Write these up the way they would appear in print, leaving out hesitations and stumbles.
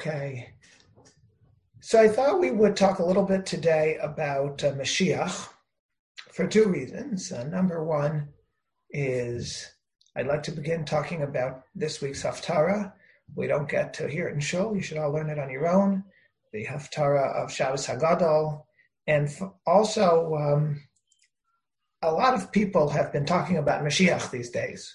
Okay. So I thought we would talk a little bit today about Mashiach for two reasons. Number one is I'd like to begin talking about this week's Haftarah. We don't get to hear it in Shul. You should all learn it on your own. The Haftarah of Shabbos Hagadol. And also, a lot of people have been talking about Mashiach these days,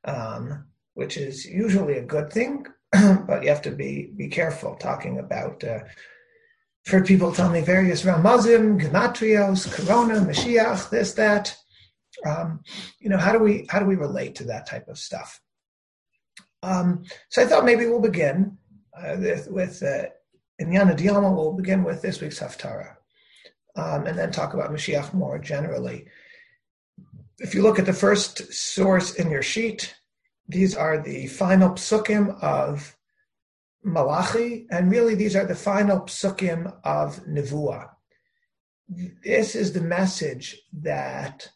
which is usually a good thing, but you have to be careful talking about, I've heard people tell me various Ramazim, Gematrios, Corona, Mashiach, this, that. How do we relate to that type of stuff? So I thought maybe we'll begin with Inyana Diyama. We'll begin with this week's Haftarah, and then talk about Mashiach more generally. If you look at the first source in your sheet, these are the final psukim of Malachi, and really these are the final psukim of Nevuah. This is the message that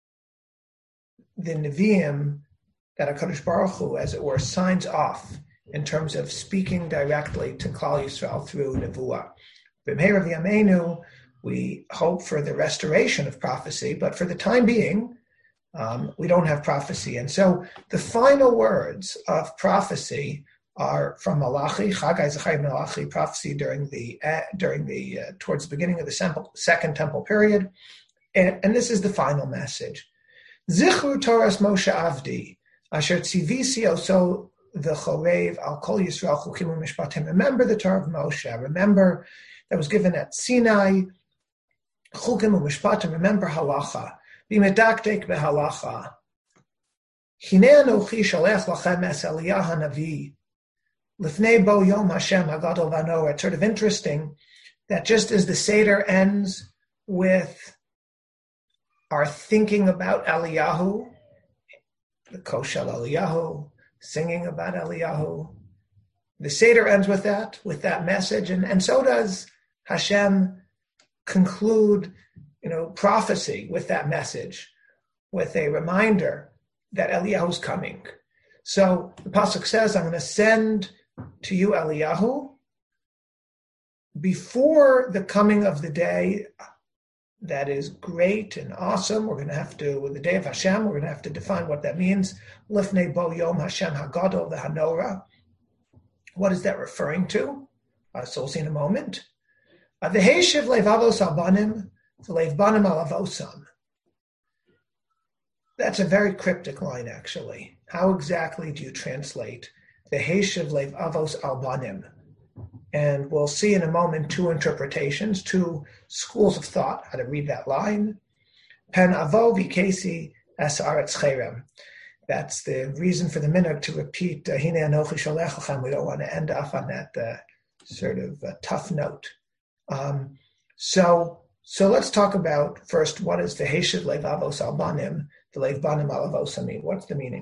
the Nevi'im, that HaKadosh Baruch Hu, as it were, signs off in terms of speaking directly to Klal Yisrael through Nevuah. B'meira v'yameinu, we hope for the restoration of prophecy, but for the time being, we don't have prophecy. And so the final words of prophecy are from Malachi, Chagai Zechariah Malachi, prophecy during the towards the beginning of the Second Temple period. And this is the final message. Zichru Toras Moshe Avdi, Asher Tzivisi Oso V'chorev Al Kol Yisrael Chukim U'Mishpatim. Remember the Torah of Moshe. Remember that was given at Sinai. Chukim U'Mishpatim. Remember halacha. B'medakdek b'halacha. Hinei Anochi Sholech Lachem Es Eliyah Hanavi. Lifnei Bo Yom Hashem Hagadol V'Hanor. It's sort of interesting that just as the Seder ends with our thinking about Eliyahu, the Koshel Eliyahu, singing about Eliyahu, the Seder ends with that message, and so does Hashem conclude, prophecy with that message, with a reminder that Eliyahu's coming. So the pasuk says, "I'm going to send to you Eliyahu before the coming of the day that is great and awesome." We're going to have to, with the day of Hashem, we're going to have to define what that means. Lifnei bo yom Hashem hagadol v'hanora. What is that referring to? So we'll see in a moment. V'heishiv leivavos albanim v'leiv banim alavosam. That's a very cryptic line, actually. How exactly do you translate v'heishiv leivavos albanim? And we'll see in a moment two interpretations, two schools of thought, how to read that line. Pen avo v'kesi es aretz cherem. That's the reason for the minhag to repeat Hinei Anochi Sholech Lachem. We don't want to end off on that sort of tough note. So let's talk about first, what is the Heshiv Leivavos Albanim, the Leiv Banim Alavos mean? What's the meaning?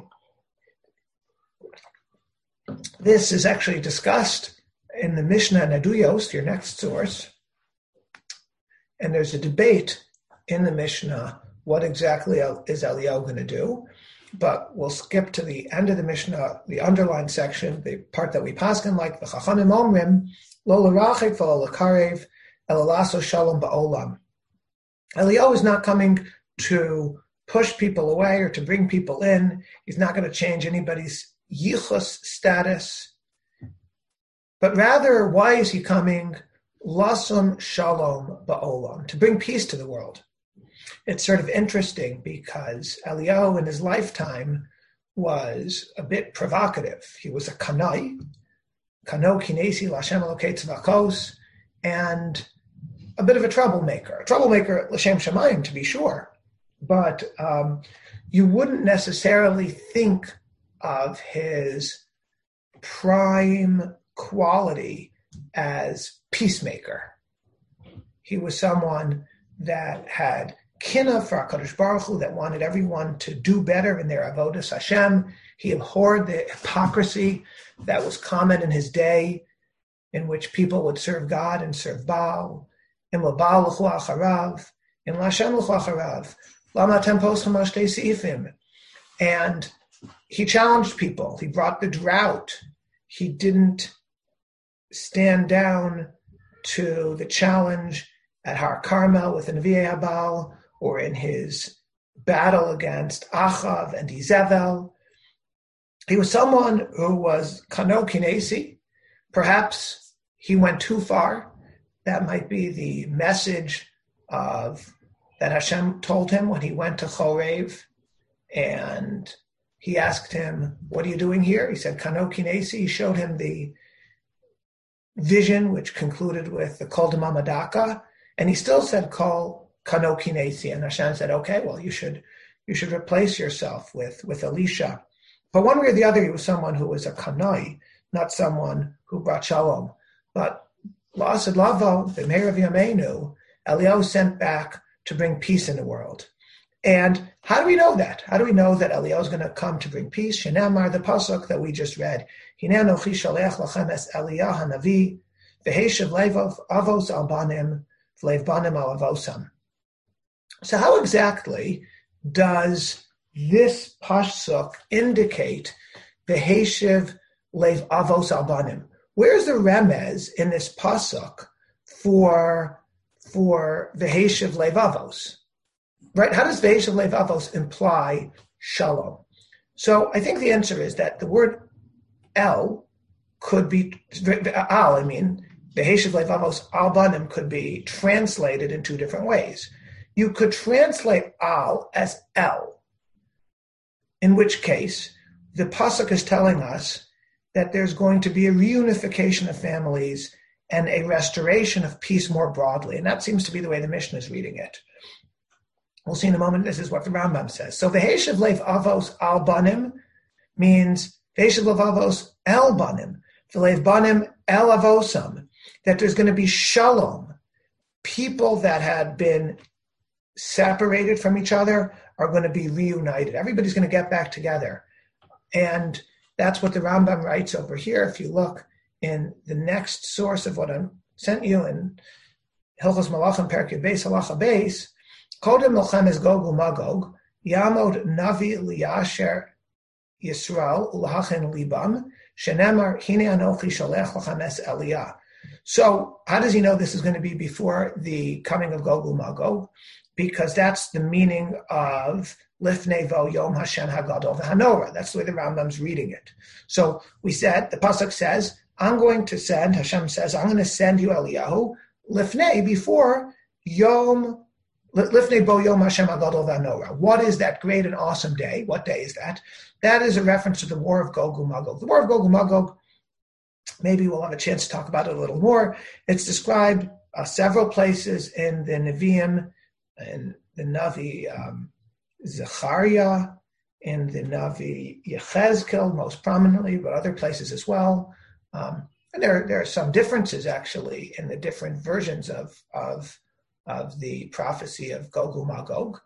This is actually discussed in the Mishnah and Aduyos, your next source, and there's a debate in the Mishnah, what exactly is Eliyahu going to do? But we'll skip to the end of the Mishnah, the underlined section, the part that we paskin like, the Chachamim Omrim, Lo l'rachik v'lo l'karev, el laso shalom ba'olam. Eliyahu is not coming to push people away or to bring people in. He's not going to change anybody's yichus status. But rather, why is he coming? Lasum shalom ba'olam, to bring peace to the world. It's sort of interesting because Eliyahu in his lifetime was a bit provocative. He was a kanai, kano kinesi l'Hashem Elokei tzvakos, and a bit of a troublemaker. A troublemaker l'shem shamayim, to be sure. But you wouldn't necessarily think of his prime quality as peacemaker. He was someone that had kinna for HaKadosh Baruch Hu, that wanted everyone to do better in their avodas Hashem. He abhorred the hypocrisy that was common in his day, in which people would serve God and serve Baal. In Baal l'chu acharav, in L'Hashem l'chu acharav, lama atem poschem al shtei seifim. And he challenged people. He brought the drought. He didn't stand down to the challenge at Har Carmel with the Nevi'ei Habal, or in his battle against Achav and Izebel. He was someone who was Kano Kinesi. Perhaps he went too far. That might be the message of that Hashem told him when he went to Chorev, and he asked him, "What are you doing here?" He said, "Kano Kinesi." He showed him the vision, which concluded with the Kol Demamadaka, and he still said Kol Kano Kinesi. And Hashem said, "Okay, well, you should replace yourself with Elisha." But one way or the other, he was someone who was a kanoi, not someone who brought shalom. But La'asad Lavo, the Meir of Yameinu, Eliyahu sent back to bring peace in the world. And how do we know that? How do we know that Eliyahu is going to come to bring peace? Shenamar, the pasuk that we just read, Hinei anochi sholech lachem es Eliyah hanavi, v'heishav lev avos al banim, v'lev banim al avosam. So how exactly does this pasuk indicate v'heishav lev avos al banim? Where's the remez in this pasuk for v'heishav lev avos? Right? How does v'heishav lev avos imply shalom? So I think the answer is that the word el could be v'heishav lev avos al banim could be translated in two different ways. You could translate al as el, in which case the pasuk is telling us that there's going to be a reunification of families and a restoration of peace more broadly. And that seems to be the way the Mishnah is reading it. We'll see in a moment, this is what the Rambam says. So v'heishav lev avos al banim means v'heishav lev avos el banim, v'lev banim el avosam, that there's going to be shalom. People that had been separated from each other are going to be reunited. Everybody's going to get back together. And that's what the Rambam writes over here. If you look in the next source of what I sent you in Hilchos Malachim Perkei Beis Halacha Beis, Kodem Lochemes Gog uMagog, Yamod Navi Liyasher Yisrael Ulachen Libam, Shenemar Hine Anochi Sholech Lachem Es Eliyah. So how does he know this is going to be before the coming of Gog uMagog? Because that's the meaning of Lifnei Vo Yom Hashem Hagadol V'Hanora. That's the way the Rambam's reading it. So we said, the pasuk says, Hashem says, I'm going to send you Eliyahu, Lifnei, before Yom, Lifnei Bo Yom Hashem Hagadol V'Hanora. What is that great and awesome day? What day is that? That is a reference to the War of Gog uMagog. The War of Gog uMagog, maybe we'll have a chance to talk about it a little more. It's described several places in the Nevi'im, in the Navi Zechariah, in the Navi Yechezkel most prominently, but other places as well. And there are some differences actually in the different versions of the prophecy of Gog uMagog.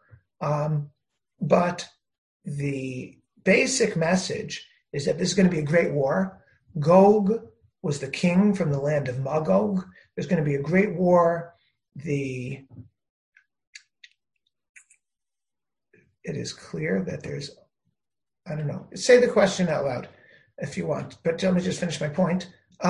But the basic message is that this is going to be a great war. Gog was the king from the land of Magog. There's going to be a great war. It is clear that there's, I don't know, say the question out loud if you want, but let me just finish my point.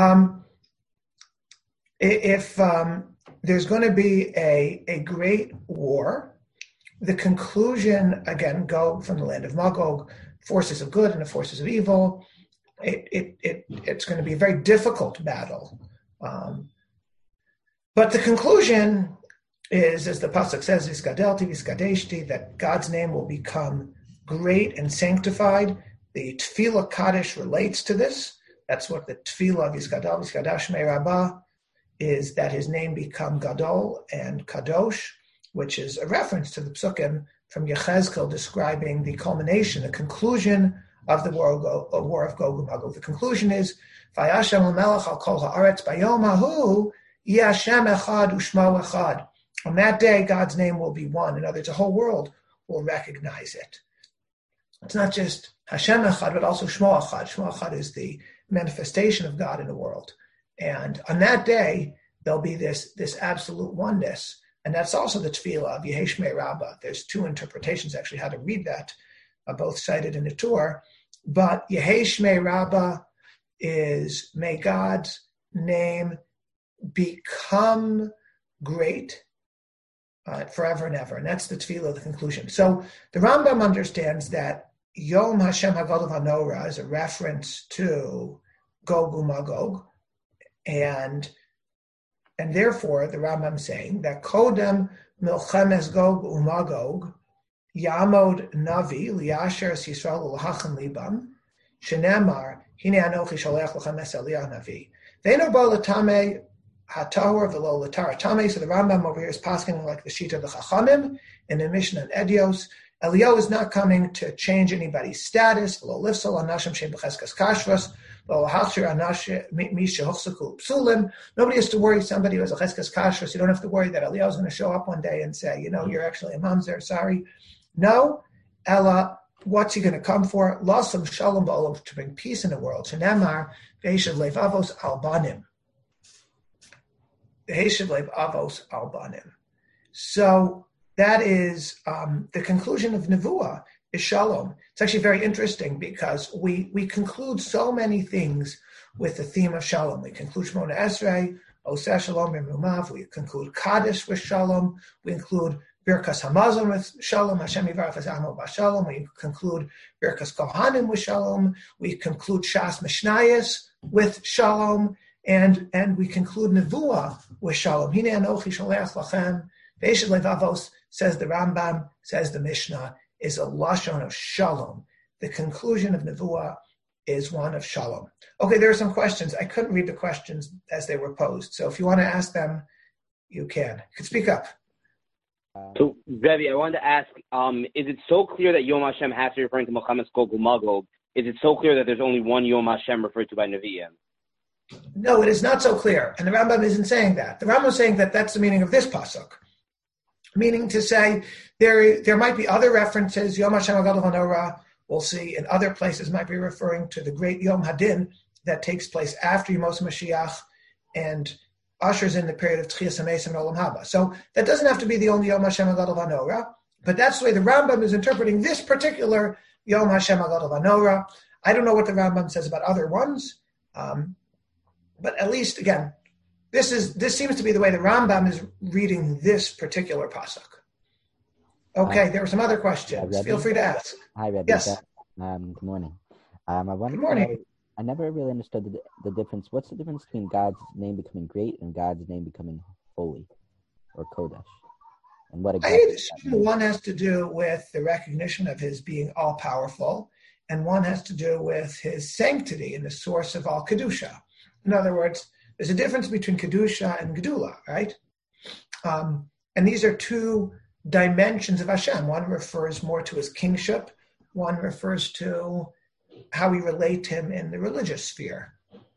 If there's going to be a great war, the conclusion, again, Gog from the land of Magog, forces of good and the forces of evil, it's going to be a very difficult battle. But the conclusion is, as the pasuk says, Vizgadelti, Vizgadeshti, that God's name will become great and sanctified. The Tefillah Kaddish relates to this. That's what the Tefillah Vizgadal, Vizgadash Shmei Rabbah is, that his name become Gadol and Kadosh, which is a reference to the psukim from Yechezkel describing the culmination, the conclusion of the war of Gog uMagog. The conclusion is, Vayashem HaMelech al kol haaretz bayom hahu Yashem echad u'shmo echad. On that day, God's name will be one. In other words, the whole world will recognize it. It's not just Hashem Echad, but also Shmo Echad. Shmo Echad is the manifestation of God in the world. And on that day, there'll be this absolute oneness. And that's also the tefillah of Yehei Shmei Rabbah. There's two interpretations, actually, how to read that, both cited in the Torah. But Yehei Shmei Rabbah is, may God's name become great forever and ever. And that's the tefillah, the conclusion. So the Rambam understands that Yom Hashem Hagadol Hanorah is a reference to Gog uMagog, and therefore the Rambam saying that Kodem Milchemes Gog uMagog Yamod Navi Liasher Yisrael L'Hachan Libam Shenemar Hine Anochi Sholech L'Chem Es Eliyah Navi Ve'eno Bo L'Tamei HaTahor V'Lo L'Tar Tamei. So the Rambam over here is passing like the sheet of the Chachamim in the Mishnah and Edios. Eliyahu is not coming to change anybody's status. V'Lo Lifsol Anashim Shem B'Cheskes Kashrus. V'Lo Hachshir Anashim Misha Hochsaku Psulim. Nobody has to worry somebody who has a Cheskes Kashrus. You don't have to worry that Eliyahu is going to show up one day and say, you're actually a mamzer, sorry. No, Ella, what's he going to come for? Lasam Shalom Ba'olam, to bring peace in the world. Shenemar Ve'eshav Levavos Albanim. So that is the conclusion of Nevuah is Shalom. It's actually very interesting because we conclude so many things with the theme of Shalom. We conclude Shmona Esrei, Oseh Shalom Rumav. We conclude Kaddish with Shalom. We include Birkas Hamazon with Shalom. Hashem Yivarach Amo B'Shalom. We conclude Birkas Kohanim with Shalom. We conclude Shas Mishnayos with Shalom. And we conclude Nevuah with Shalom. Hine Anochi Sholech Lachem Ve'eshet Levavos, says the Rambam, says the Mishnah, is a lashon of Shalom. The conclusion of Nevuah is one of Shalom. Okay, there are some questions. I couldn't read the questions as they were posed. So if you want to ask them, you can. You can speak up. So, Rebbe, I wanted to ask, is it so clear that Yom Hashem has to be referring to Milchemes Gog uMagog? Is it so clear that there's only one Yom Hashem referred to by Nevi'im? No, it is not so clear. And the Rambam isn't saying that. The Rambam is saying that that's the meaning of this pasuk. Meaning to say there might be other references. Yom Hashem Hagadol Hanorah, we'll see, in other places might be referring to the great Yom Hadin that takes place after Yemos Mashiach and ushers in the period of Tchias HaMeis and Olam Haba. So that doesn't have to be the only Yom Hashem Hagadol Hanorah, but that's the way the Rambam is interpreting this particular Yom Hashem Hagadol Hanorah. I don't know what the Rambam says about other ones, but at least, again, this seems to be the way the Rambam is reading this particular pasuk. Okay, there were some other questions. Feel free to ask. Hi, Rebbe. Yes. Good morning. Good morning. I never really understood the difference. What's the difference between God's name becoming great and God's name becoming holy or Kodesh? And what exactly? I assume one has to do with the recognition of his being all-powerful, and one has to do with his sanctity and the source of all Kedusha. In other words, there's a difference between Kedusha and Gedula, right? And these are two dimensions of Hashem. One refers more to his kingship. One refers to how we relate to him in the religious sphere.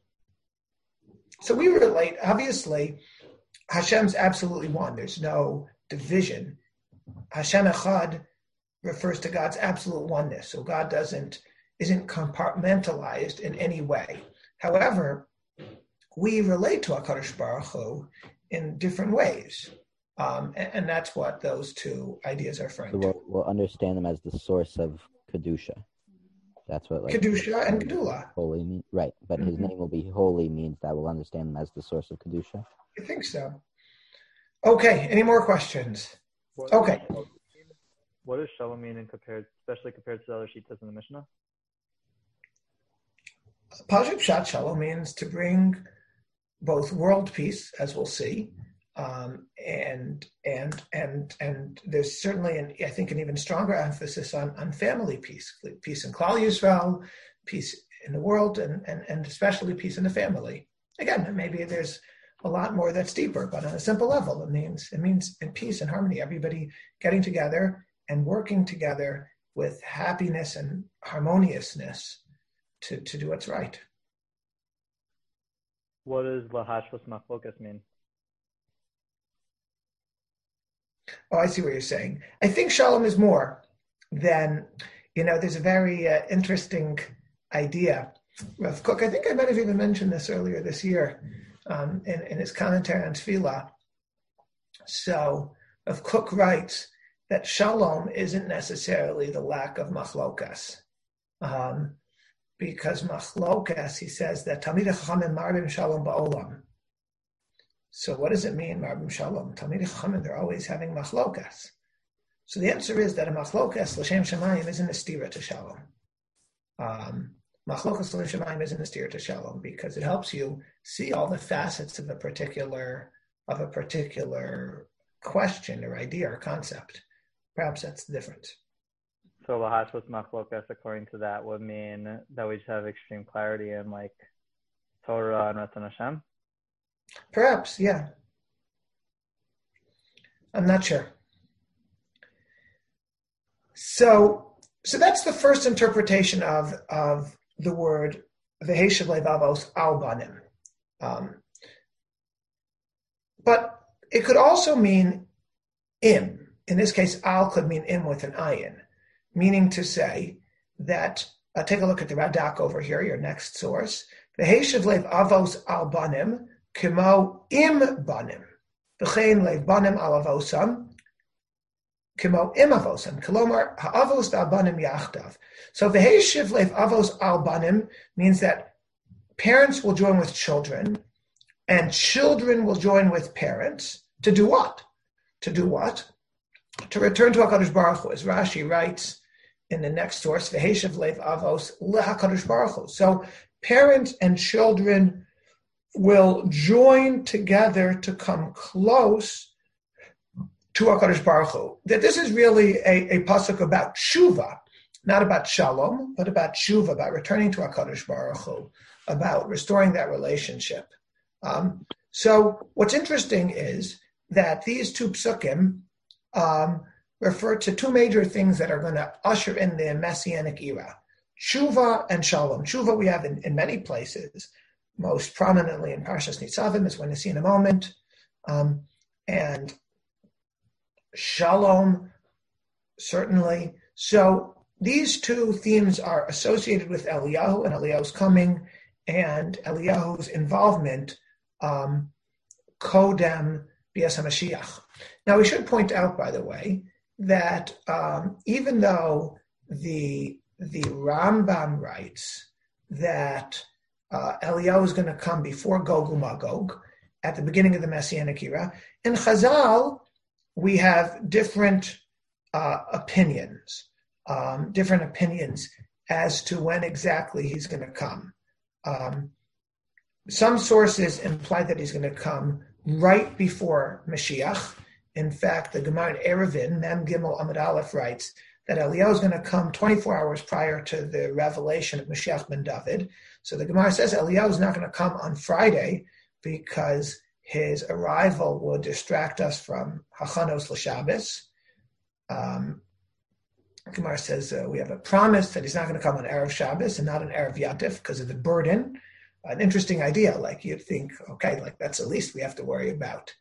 So we relate, obviously, Hashem's absolutely one. There's no division. Hashem Echad refers to God's absolute oneness. So God isn't compartmentalized in any way. However, we relate to HaKadosh Baruch Hu in different ways. And that's what those two ideas are referring to. We'll understand them as the source of Kedusha. That's what Kedusha and Gedula. Holy mean, right, but his name will be holy means that we'll understand him as the source of Kedusha. I think so. Okay, any more questions? Okay. What does Shalom mean especially compared to the other sheets in the Mishnah? Pashut Pshat Shalom means to bring both world peace, as we'll see, and there's certainly, I think, an even stronger emphasis on family peace in Klal Yisrael, peace in the world, and especially peace in the family. Again, maybe there's a lot more that's deeper, but on a simple level, it means in peace and harmony, everybody getting together and working together with happiness and harmoniousness to do what's right. What does Lahashvas Machlokas mean? Oh, I see what you're saying. I think Shalom is more than, there's a very interesting idea. Rav Kook, I think I might have even mentioned this earlier this year in his commentary on Tefillah. So Rav Kook writes that Shalom isn't necessarily the lack of machlokas. because machlokas, he says that Talmidei Chachamim marbim shalom ba'olam. So what does it mean, marbim shalom? Talmidei Chachamim, they're always having machlokas. So the answer is that a machlokas l'shem shamayim isn't a stira to shalom. Machlokas l'shem shamayim isn't a stira to shalom because it helps you see all the facets of a particular question or idea or concept. Perhaps that's the difference. So lahas with machlokas, according to that, would mean that we just have extreme clarity in like Torah and Ratzon Hashem? Perhaps, yeah. I'm not sure. So that's the first interpretation of the word v'heshav levavos al banim. But it could also mean im. In this case, al could mean im with an ayin, meaning to say that, take a look at the Radak over here, your next source. V'heshav levavos al banim kimo im banim. V'chein lev banim al avosam. Kimo im avosam. Kolomar ha'avos da'banim yachdav. So v'heshiv lev avos al banim means that parents will join with children, and children will join with parents to do what? To do what? To return to HaKadosh Baruch Hu. As Rashi writes in the next source, v'heshiv lev avos leHaKadosh Baruch Hu. So parents and children will join together to come close to HaKadosh Baruch Hu. That this is really a pasuk about tshuva, not about shalom, but about tshuva, about returning to HaKadosh Baruch Hu, about restoring that relationship. So what's interesting is that these two psukim refer to two major things that are going to usher in the Messianic era, tshuva and shalom. Tshuva we have in many places, most prominently in Parshas Nitzavim, as we're going to see in a moment, and shalom, certainly. So these two themes are associated with Eliyahu and Eliyahu's coming and Eliyahu's involvement, Kodem Bias HaMashiach. Now we should point out, by the way, that even though the Rambam writes that Eliyahu is going to come before Gog uMagog at the beginning of the Messianic era, in Chazal we have different opinions as to when exactly he's going to come. Some sources imply that he's going to come right before Mashiach. In fact, the Gemara in Eruvin, Mem Gimel Amud Aleph, writes that Eliyahu is going to come 24 hours prior to the revelation of Mashiach ben David. So the Gemara says Eliyahu is not going to come on Friday because his arrival will distract us from Hachanos l'Shabbos. Gemara says we have a promise that he's not going to come on Erev Shabbos and not on Erev Yatif because of the burden. An interesting idea, like you'd think, okay, like that's the least we have to worry about.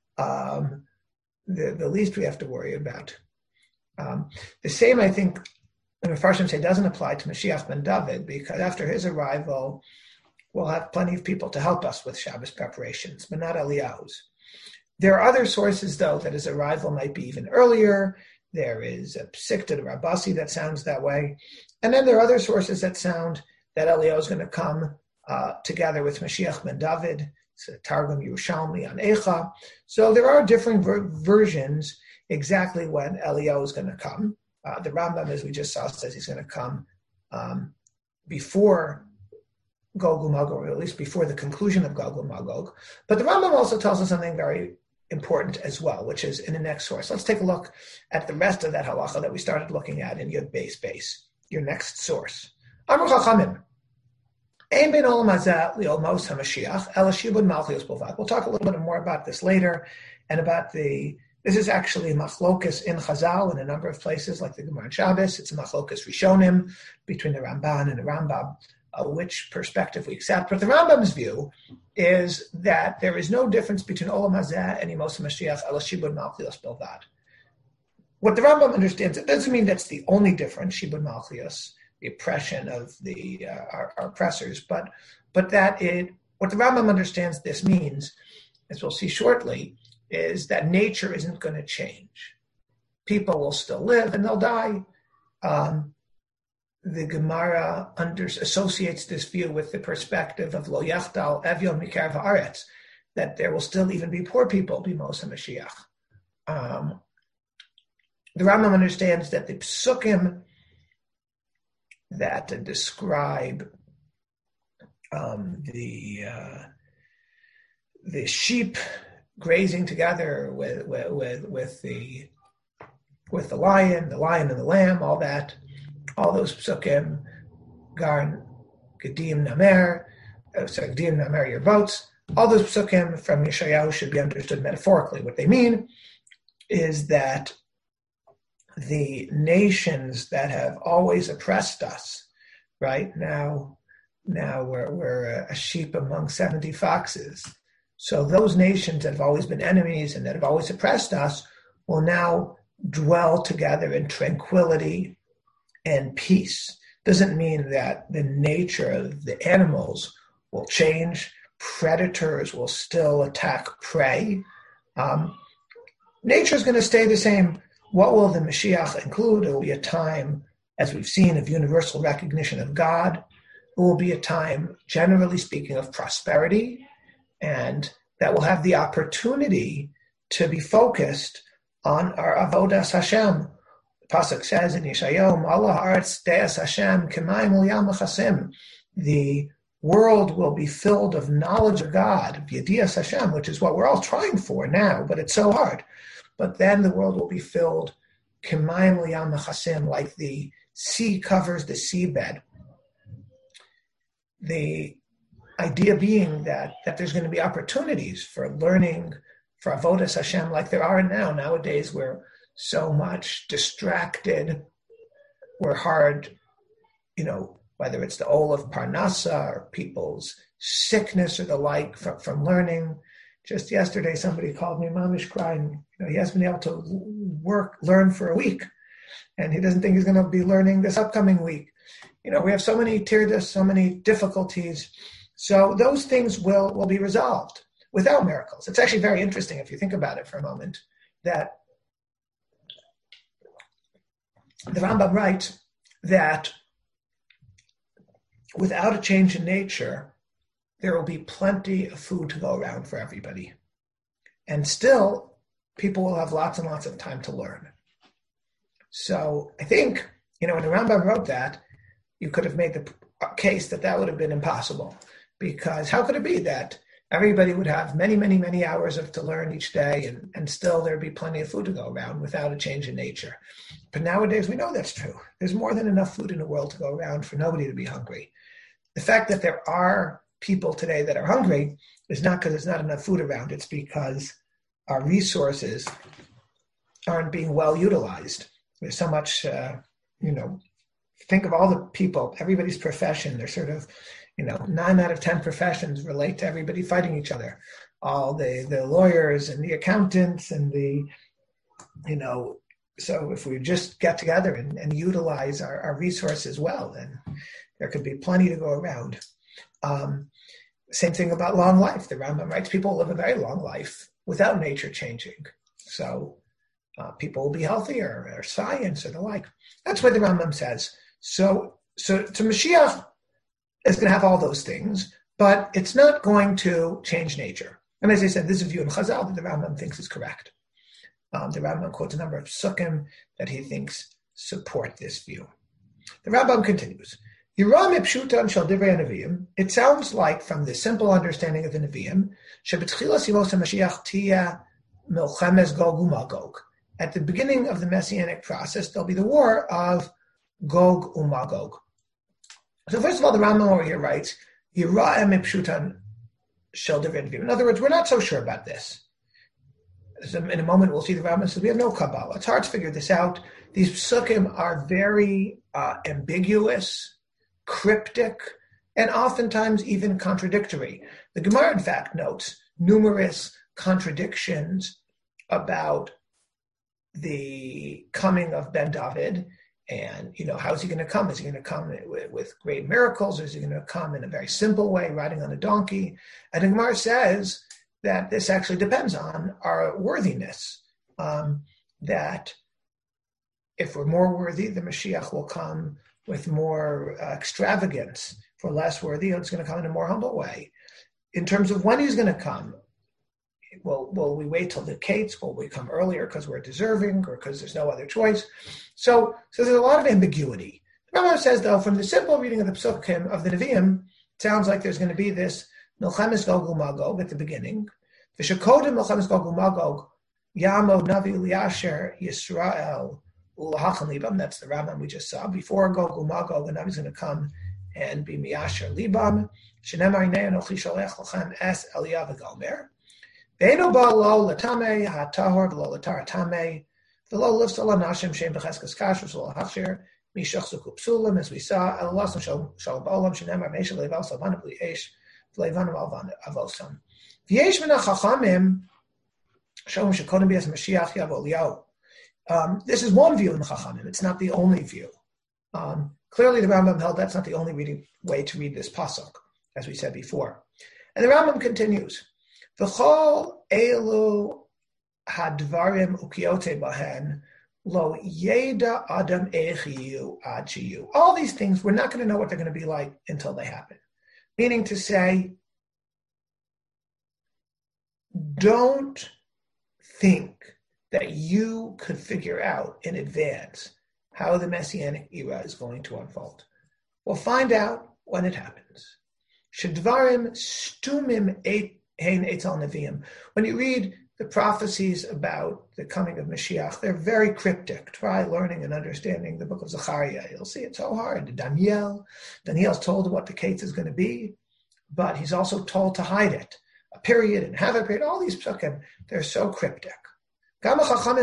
The least we have to worry about. The same, I think, the Mefarshim say doesn't apply to Mashiach ben David because after his arrival, we'll have plenty of people to help us with Shabbos preparations, but not Eliyahu's. There are other sources, though, that his arrival might be even earlier. There is a Psikta de Rabasi that sounds that way. And then there are other sources that sound that Eliyahu is going to come together with Mashiach ben David. It's a Targum Yerushalmi on Eicha. So there are different versions exactly when Eliyahu is going to come. The Rambam, as we just saw, says he's going to come before Gog uMagog, or at least before the conclusion of Gog uMagog. But the Rambam also tells us something very important as well, which is in the next source. Let's take a look at the rest of that halacha that we started looking at in Yud Beis Beis, your next source. Amar Chachamim. Ein bein olam hazeh li'olmos haMashiach ela shibud malchus bilvad. We'll talk a little bit more about this later, and about this is actually machlokas in Chazal in a number of places, like the Gemara in Shabbos. It's a machlokas Rishonim between the Ramban and the Rambam, which perspective we accept. But the Rambam's view is that there is no difference between olam hazeh and Yemos HaMashiach ela shibud malchus bilvad. What the Rambam understands, it doesn't mean that's the only difference, shibud malchus, the oppression of our oppressors, but that what the Rambam understands this means, as we'll see shortly, is that nature isn't going to change. People will still live and they'll die. the Gemara associates this view with the perspective of Lo Yachdal Evyon Mikar Haaretz, that there will still even be poor people b'mos HaMashiach. The Rambam understands that the psukim that describe the sheep grazing together with the lion and the lamb, all those psukim, Garn, Gedim Namer, Gedim Namer, your boats, all those psukim from Yeshayahu should be understood metaphorically. What they mean is that the nations that have always oppressed us, right now we're a sheep among 70 foxes. So those nations that have always been enemies and that have always oppressed us will now dwell together in tranquility and peace. Doesn't mean that the nature of the animals will change. Predators will still attack prey. Nature is going to stay the same. What will the Mashiach include? It will be a time, as we've seen, of universal recognition of God. It will be a time, generally speaking, of prosperity, and that will have the opportunity to be focused on our avodas Hashem. The pasuk says in Yeshayahu, "Allah haaretz de'as Hashem k'mayim l'yam chasim." The world will be filled of knowledge of God, Yedias Hashem, which is what we're all trying for now, but it's so hard. But then the world will be filled k'mayim l'yam chasim, like the sea covers the seabed. The idea being that there's going to be opportunities for learning, for avodas Hashem, like there are now. Nowadays, we're so much distracted. We're hard, whether it's the ol of parnasa or people's sickness or the like from learning. Just yesterday, somebody called me mamish crying. He hasn't been able to learn for a week, and he doesn't think he's going to be learning this upcoming week. We have so many tirdas, so many difficulties. So those things will be resolved without miracles. It's actually very interesting if you think about it for a moment, that the Rambam writes that without a change in nature, there will be plenty of food to go around for everybody. And still, people will have lots and lots of time to learn. So I think, when the Rambam wrote that, you could have made the case that would have been impossible. Because how could it be that everybody would have many, many, many hours to learn each day and still there'd be plenty of food to go around without a change in nature? But nowadays we know that's true. There's more than enough food in the world to go around for nobody to be hungry. The fact that there are people today that are hungry is not because there's not enough food around. It's because our resources aren't being well utilized. There's so much, think of all the people, everybody's profession. They're sort of, 9 out of 10 professions relate to everybody fighting each other. All the lawyers and the accountants and so if we just get together and utilize our resources well, then there could be plenty to go around. Same thing about long life. The Rambam writes people live a very long life without nature changing. So people will be healthier, or science, or the like. That's what the Rambam says. So to Mashiach is going to have all those things, but it's not going to change nature. And as I said, this is a view in Chazal that the Rambam thinks is correct. The Rambam quotes a number of psukim that he thinks support this view. The Rambam continues, it sounds like from the simple understanding of the Nevi'im, at the beginning of the Messianic process, there'll be the war of Gog uMagog. So first of all, the Rambam over here writes, in other words, we're not so sure about this. In a moment, we'll see the Rambam says we have no Kabbalah. It's hard to figure this out. These psukim are very ambiguous, cryptic, and oftentimes even contradictory. The Gemara, in fact, notes numerous contradictions about the coming of Ben David. And, how's he going to come? Is he going to come with great miracles? Or is he going to come in a very simple way, riding on a donkey? And the Gemara says that this actually depends on our worthiness, that if we're more worthy, the Mashiach will come with more extravagance for less worthy, it's going to come in a more humble way. In terms of when he's going to come, will we wait till the Kates? Will we come earlier because we're deserving or because there's no other choice? So there's a lot of ambiguity. The Rambam says, though, from the simple reading of the Psukim of the Nevi'im, it sounds like there's going to be this Milchemes Gog uMagog at the beginning. V'shekodim Milchemes Gog uMagog Yamod Navi Liasher Yisrael Ulahachan Libam. That's the Rambam we just saw. Before Gog uMagog, the Navi's going to come and be Miyasher Libam. Shenemar Hinei Anochi Sholech Lachem Es Eliyav V'Gomer. Ve'eno ba lo latame ha'tahor v'lo latar tame v'lo lifsal anashim shem b'cheskas kashrus v'lo hachshir mishach zuku psulim, as we saw alalasam shal ba'olam shenemar meishal leval savana b'li eish v'levanam alvan avosam v'yesh min ha'chachamim shom shekodim b'yas Mashiach yavo Eliyahu. This is one view in the Chachamim. It's not the only view. Clearly, the Rambam held that's not the only way to read this pasuk, as we said before. And the Rambam continues. V'chol elu hadvarim ukiote bahen lo yeda adam echiyu ad shiyu. All these things, we're not going to know what they're going to be like until they happen. Meaning to say, don't think that you could figure out in advance how the Messianic era is going to unfold. We'll find out when it happens. Shedvarim stumim Hein Eitzal Nevi'im. When you read the prophecies about the coming of Mashiach, they're very cryptic. Try learning and understanding the book of Zechariah. You'll see it's so hard. Daniel's told what the case is going to be, but he's also told to hide it. A period and half a period, all these psukim, they're so cryptic. Moreover,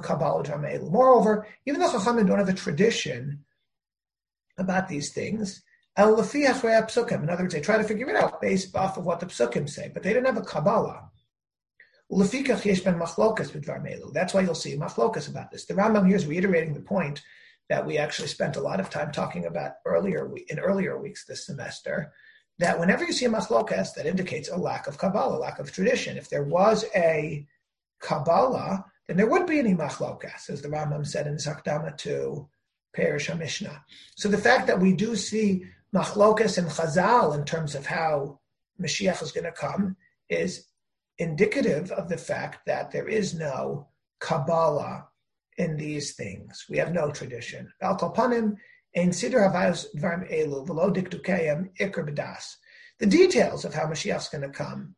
even the Chachamim don't have a tradition about these things. In other words, they try to figure it out based off of what the psukim say, but they didn't have a Kabbalah. That's why you'll see machlokas about this. The Rambam here is reiterating the point that we actually spent a lot of time talking about in earlier weeks this semester, that whenever you see a machlokas, that indicates a lack of Kabbalah, lack of tradition. If there was a Kabbalah, then there wouldn't be any machlokas, as the Rambam said in Zakdama to Perish HaMishnah. So the fact that we do see machlokas and Chazal in terms of how Mashiach is going to come is indicative of the fact that there is no Kabbalah in these things. We have no tradition. Al Kolpanim ein siddur havayos dvarim elu v'lo dikdukayim ikar b'das. The details of how Mashiach is going to come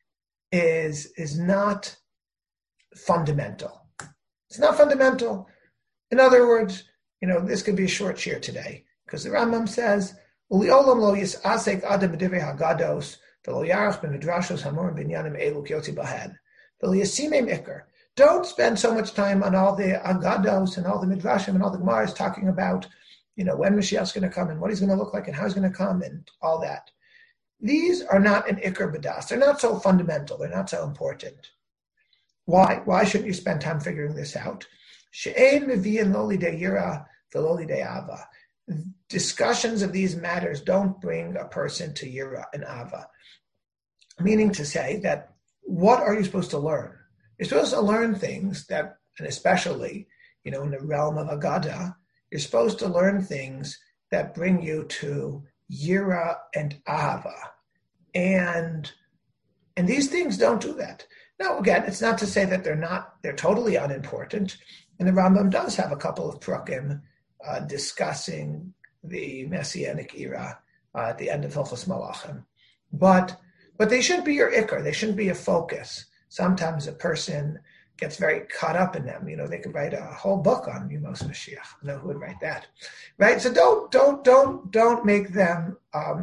is not fundamental. It's not fundamental. In other words, this could be a short shir today, because the Rambam says, "U'liolam lo yisasek adam b'divrei hagados v'lo yarach b'midrashos hamorim b'inyanim elu kiotzi bahen v'lo yasimim ikar." Don't spend so much time on all the agados and all the midrashim and all the gemaras talking about, when Mashiach's going to come and what he's going to look like and how he's going to come and all that. These are not an ikar b'das. They're not so fundamental. They're not so important. Why? Why shouldn't you spend time figuring this out? She'ein mevi'in lo lidei yira v'lo lidei ava. Discussions of these matters don't bring a person to yira and ava. Meaning to say that, what are you supposed to learn? You're supposed to learn things that, and especially, in the realm of Agada, you're supposed to learn things that bring you to yira and ava. And these things don't do that. Now, again, it's not to say that they're totally unimportant. And the Rambam does have a couple of prukim discussing the Messianic era at the end of Hilchos Malachim. But they shouldn't be your ikar. They shouldn't be a focus. Sometimes a person gets very caught up in them. They could write a whole book on Yemos Mashiach. I know who would write that, right? So don't make them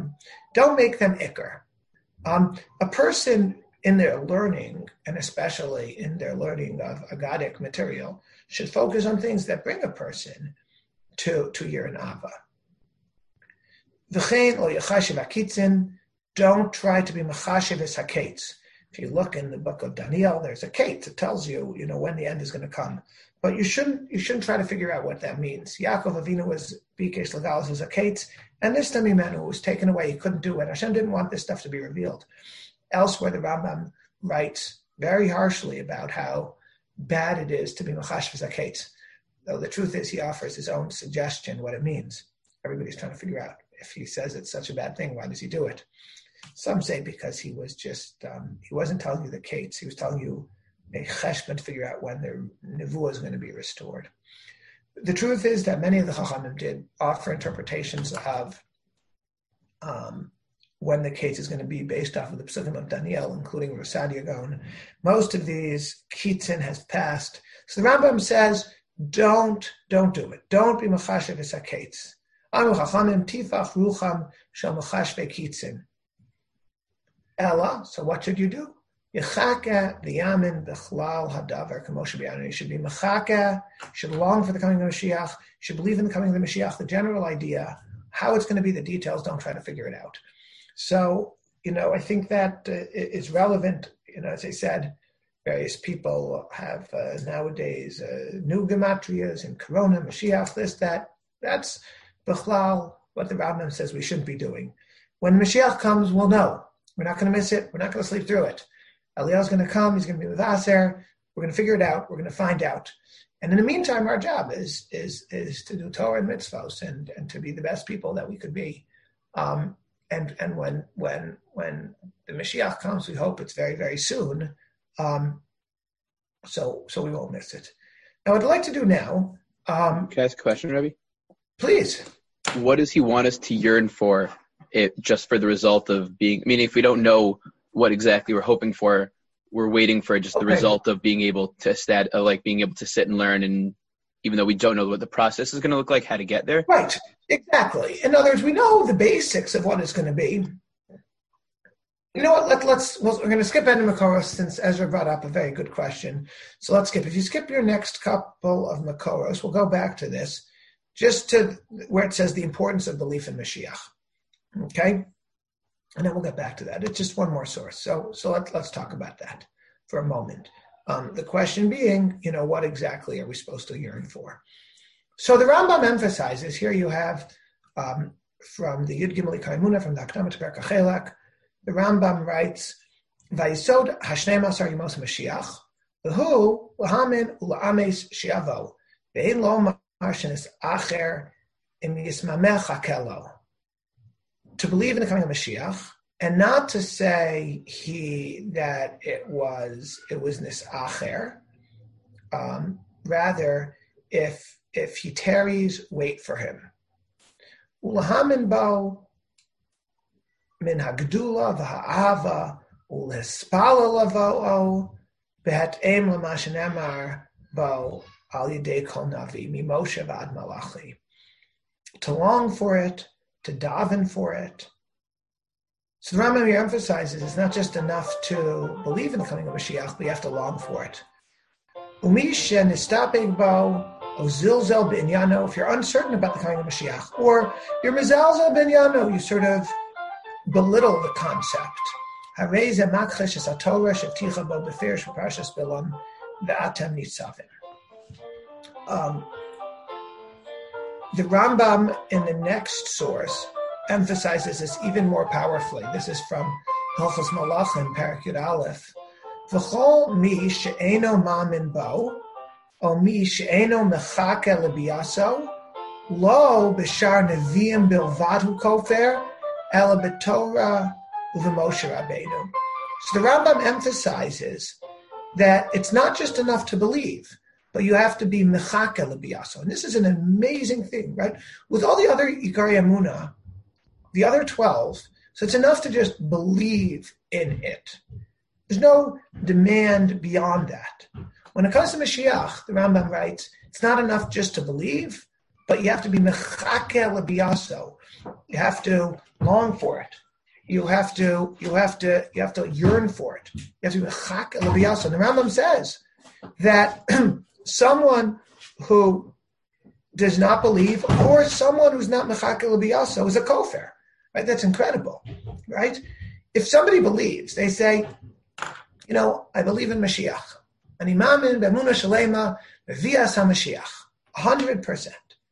ikar. A person in their learning, and especially in their learning of Agadic material, should focus on things that bring a person to Yir and Ava. V'chein lo yachashiv hakitzin. Don't try to be machashiv es haketz. If you look in the book of Daniel, there's a ketz. It tells you, when the end is going to come. But you shouldn't try to figure out what that means. Yaakov Avinu was bikesh legalos as a ketz, and this Mimenu was taken away. He couldn't do it. Hashem didn't want this stuff to be revealed. Elsewhere, the Rambam writes very harshly about how bad it is to be machashiv es haketz. Though the truth is, he offers his own suggestion what it means. everybody's trying to figure out if he says it's such a bad thing, why does he do it? Some say because he was just, he wasn't telling you the kates, he was telling you a cheshbon to figure out when the nevuah is going to be restored. The truth is that many of the Chachamim did offer interpretations of when the case is going to be based off of the Pesukim of Daniel, including Rosh Hashanah. Most of these, Kitzin has passed. So the Rambam says, don't do it. Don't be machashev v'saketz. Anu Chachamim tifach rucham shel machashve Kitzin. Ella, so what should you do? Yechaka v'yamin b'chlal hadavar k'moshe b'yanu. You should be mechaka, should long for the coming of the Mashiach, should believe in the coming of the Mashiach, the general idea. How it's going to be, the details, don't try to figure it out. So, I think that is relevant. As I said, various people have nowadays new gematrias and Corona, Mashiach, this, that. That's b'chlal what the Rambam says we shouldn't be doing. When Mashiach comes, we'll know. We're not going to miss it. We're not going to sleep through it. Eliyahu's going to come. He's going to be with Aser. We're going to figure it out. We're going to find out. And in the meantime, our job is to do Torah and mitzvos and to be the best people that we could be. And when the Mashiach comes, we hope it's very, very soon. So we won't miss it. Now, what I'd like to do now. Can I ask a question, Rebbe? Please. What does he want us to yearn for? It just for the result of being. I mean, if we don't know what exactly we're hoping for, we're waiting for just the result of being able to being able to sit and learn, and even though we don't know what the process is going to look like, how to get there. Right, exactly. In other words, we know the basics of what it's going to be. You know what? We're going to skip Eden Makoros since Ezra brought up a very good question. So let's skip. If you skip your next couple of Makoros, we'll go back to this, just to where it says the importance of belief in Mashiach. Okay. And then we'll get back to that. It's just one more source. So let's talk about that for a moment. The question being, what exactly are we supposed to yearn for? So the Rambam emphasizes, here you have from the Yud Gimel Kaimuna, from the Akdama to Perek HaChelek, the Rambam writes, Vayisod Hashneim Asar Yemos Mashiach, V'hu L'hamin U'la'ames Shiavo, Ve'en Lo Marshenis Acher Im Yismamech HaKelo. To believe in the coming of Mashiach, and not to say that it was nisacher. Rather, if he tarries, wait for him. Ulahamin bo min hagdula v'ha'ava ulespala lavo'o behat'em l'mashenemar bo al yedei kol navi mimoshe v'ad malachi. To long for it, to daven for it. So the Rambam here emphasizes it's not just enough to believe in the coming of Mashiach, but you have to long for it. If you're uncertain about the coming of Mashiach, or you're mezalzel b'inyanou, you sort of belittle the concept. The Rambam in the next source emphasizes this even more powerfully. This is from Hilchos Malachim, Perek Yud Aleph. V'chol mi she'eno ma'amin bo, o mi she'eno mechake lebiyaso, lo b'shar neviim bilvad hu kofer, ela b'Torah u'v'Moshe Rabbeinu. So the Rambam emphasizes that it's not just enough to believe, but you have to be mechake lebiyaso. And this is an amazing thing, right? With all the other Ikari Emunah, the other 12, so it's enough to just believe in it. There's no demand beyond that. When it comes to Mashiach, the Rambam writes, it's not enough just to believe, but you have to be mechake lebiyaso. You have to long for it. You have to yearn for it. You have to be mechake lebiyaso. And the Rambam says that someone who does not believe, or someone who's not mechake lebiyaso, is a kofer. Right? That's incredible. Right? If somebody believes, they say, I believe in Mashiach. Ani mamin b'emunah shalema b'vias HaMashiach. 100%.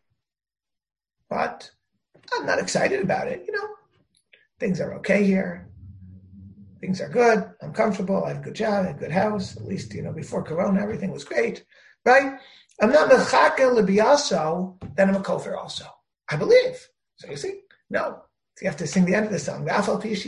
But I'm not excited about it. Things are okay here. Things are good. I'm comfortable. I have a good job. I have a good house. At least, before Corona, everything was great. Right? I'm not mechake lebiyaso, then I'm a kofer also. I believe. So you see, no. So you have to sing the end of the song. You have to be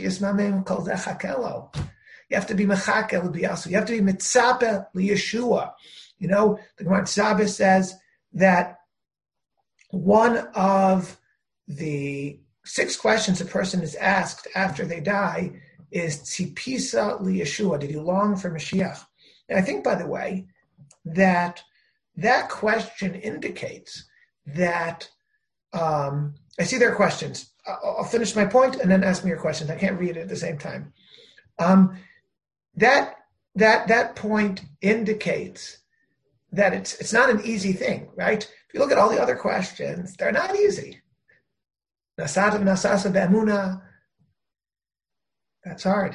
mechakel b'yasu. You have to be mitzape liyeshua. You know, the Gemara Tzabeh says that one of the 6 questions a person is asked after they die is tzipisa liyeshua. Did you long for Mashiach? And I think, by the way, that question indicates that I see there are questions. I'll finish my point and then ask me your questions. I can't read it at the same time. That point indicates that it's not an easy thing, right? If you look at all the other questions, they're not easy. Nasata v'nasasa be'emuna, that's hard.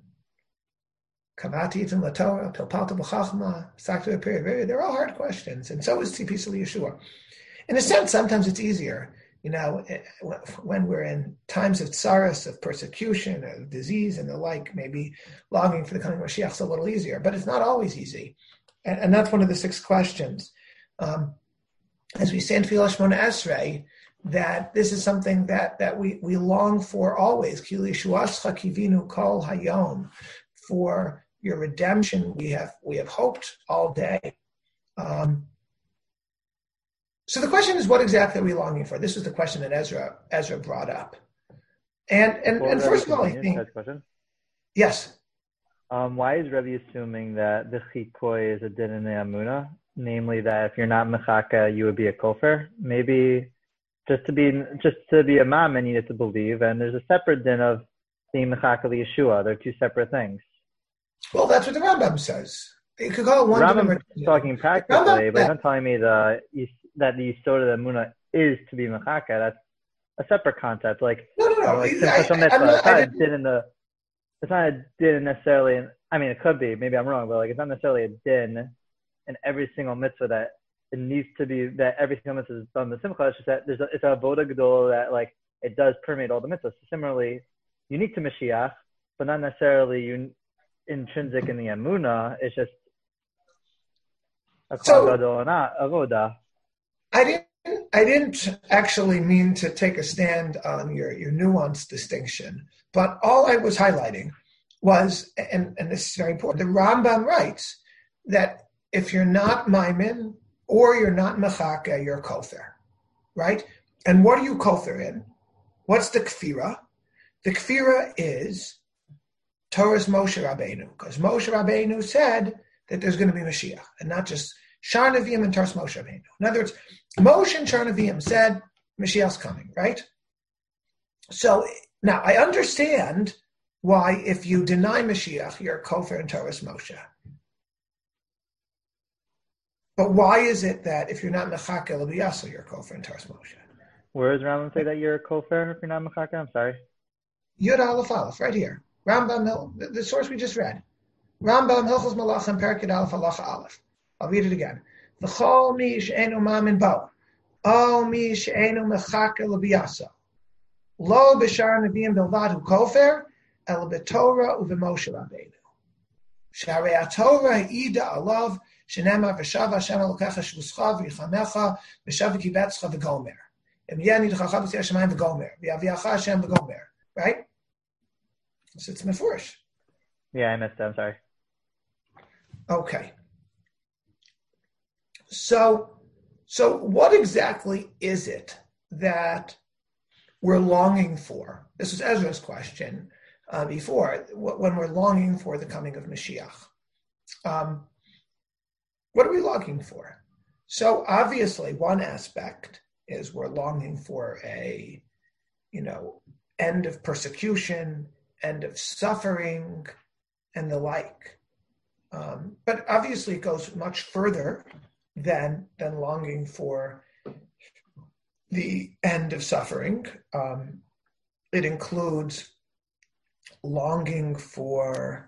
Kavati itim latorah, pilpalta b'chachma, sakta b'peri. They're all hard questions, and so is tzipisa liyeshua. In a sense, sometimes it's easier. You know, when we're in times of tsaras, of persecution, of disease, and the like, maybe longing for the coming of Mashiach is a little easier, but it's not always easy. And that's one of the 6 questions. As we say in Tefillah Shmona Esrei, that this is something that we long for always. Ki lishuascha kivinu kol hayom. For your redemption, we have hoped all day. So the question is, what exactly are we longing for? This was the question that Ezra brought up. And first of all, I think... Yes. Why is Rebbe assuming that the chikoi is a din in the Amuna? Namely, that if you're not mechaka, you would be a kofar? Maybe just to be a mom, and you need to believe, and there's a separate din of being mechaka Yeshua. They're 2 separate things. Well, that's what the Rambam says. You could call it one. Rambam is talking practically, but he's not telling me that the Yisod of the Amuna is to be mechaka. That's a separate concept. Like, no. It's not a din necessarily. I mean, it could be. Maybe I'm wrong, but like, it's not necessarily a din in every single mitzvah that it needs to be, that every single mitzvah is done the simcha. It's just that it's a avoda gedol that like it does permeate all the mitzvahs. So similarly, unique to Mashiach, but not necessarily intrinsic in the Amuna. It's just a kol gadol and avoda. I didn't actually mean to take a stand on your nuanced distinction, but all I was highlighting was, and this is very important, the Rambam writes that if you're not maimin or you're not mechaka, you're kofar, right? And what are you kofar in? What's the kfira? The kfira is Torah's Moshe Rabbeinu, because Moshe Rabbeinu said that there's going to be Mashiach, and not just Shar Nevi'im and Torah's Moshe Rabbeinu. In other words, Moshe and Shar Nevi'im said Mashiach's coming, right? So now I understand why if you deny Mashiach, you're kofar in Torah's Moshe. But why is it that if you're not mechaka l'biyasa, you're kofar in Torah's Moshe? Where does Rambam say that you're a kofar if you're not mechaka? I'm sorry. Yud Aleph Aleph, right here. Rambam, the source we just read. Rambam, Hilchos Malachim, Perkid Aleph, Halacha Aleph. I'll read it again. V'chol mi she'enu mamin bo, o mi she'enu mechaka l'biyasa, lo b'shar nevi'im bilvad hu kofar, el b'torah u'v'moshe Rabbeinu. Sharei HaTorah ida alav, shenema v'shav Hashem elokecha shvuscha v'yichamecha, v'shav v'kibetzcha v'gomer. Em yeni d'chacha v'siyah shemayim v'gomer, v'yaviyacha Hashem v'gomer. Right? So it's mefurish. Yeah, I missed it. I'm sorry. Okay. So what exactly is it that we're longing for? This was Ezra's question before, when we're longing for the coming of Mashiach. What are we longing for? So obviously one aspect is we're longing for a, end of persecution, end of suffering, and the like. But obviously it goes much further than longing for the end of suffering. It includes longing for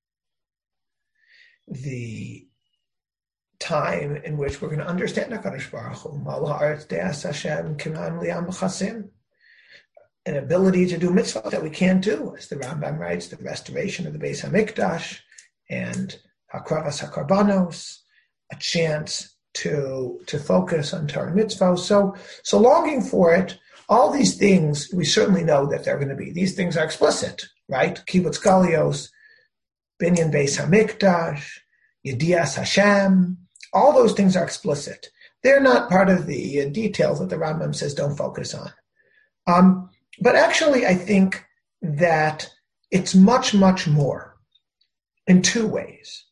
the time in which we're going to understand HaKadosh Baruch Hu, Mal ha'aretz de'as Hashem kiman li'am chasim, an ability to do mitzvah that we can't do, as the Rambam writes, the restoration of the Beis HaMikdash and Hakravas HaKarbanos, a chance to focus on Torah mitzvah. So longing for it All these things, we certainly know that they're going to be. These things are explicit, right? Kibbutz Galios, Binyan Beis Hamikdash, Yedias Hashem, all those things are explicit. They're not part of the details that the Rambam says don't focus on. But actually, I think that it's much, much more in two ways.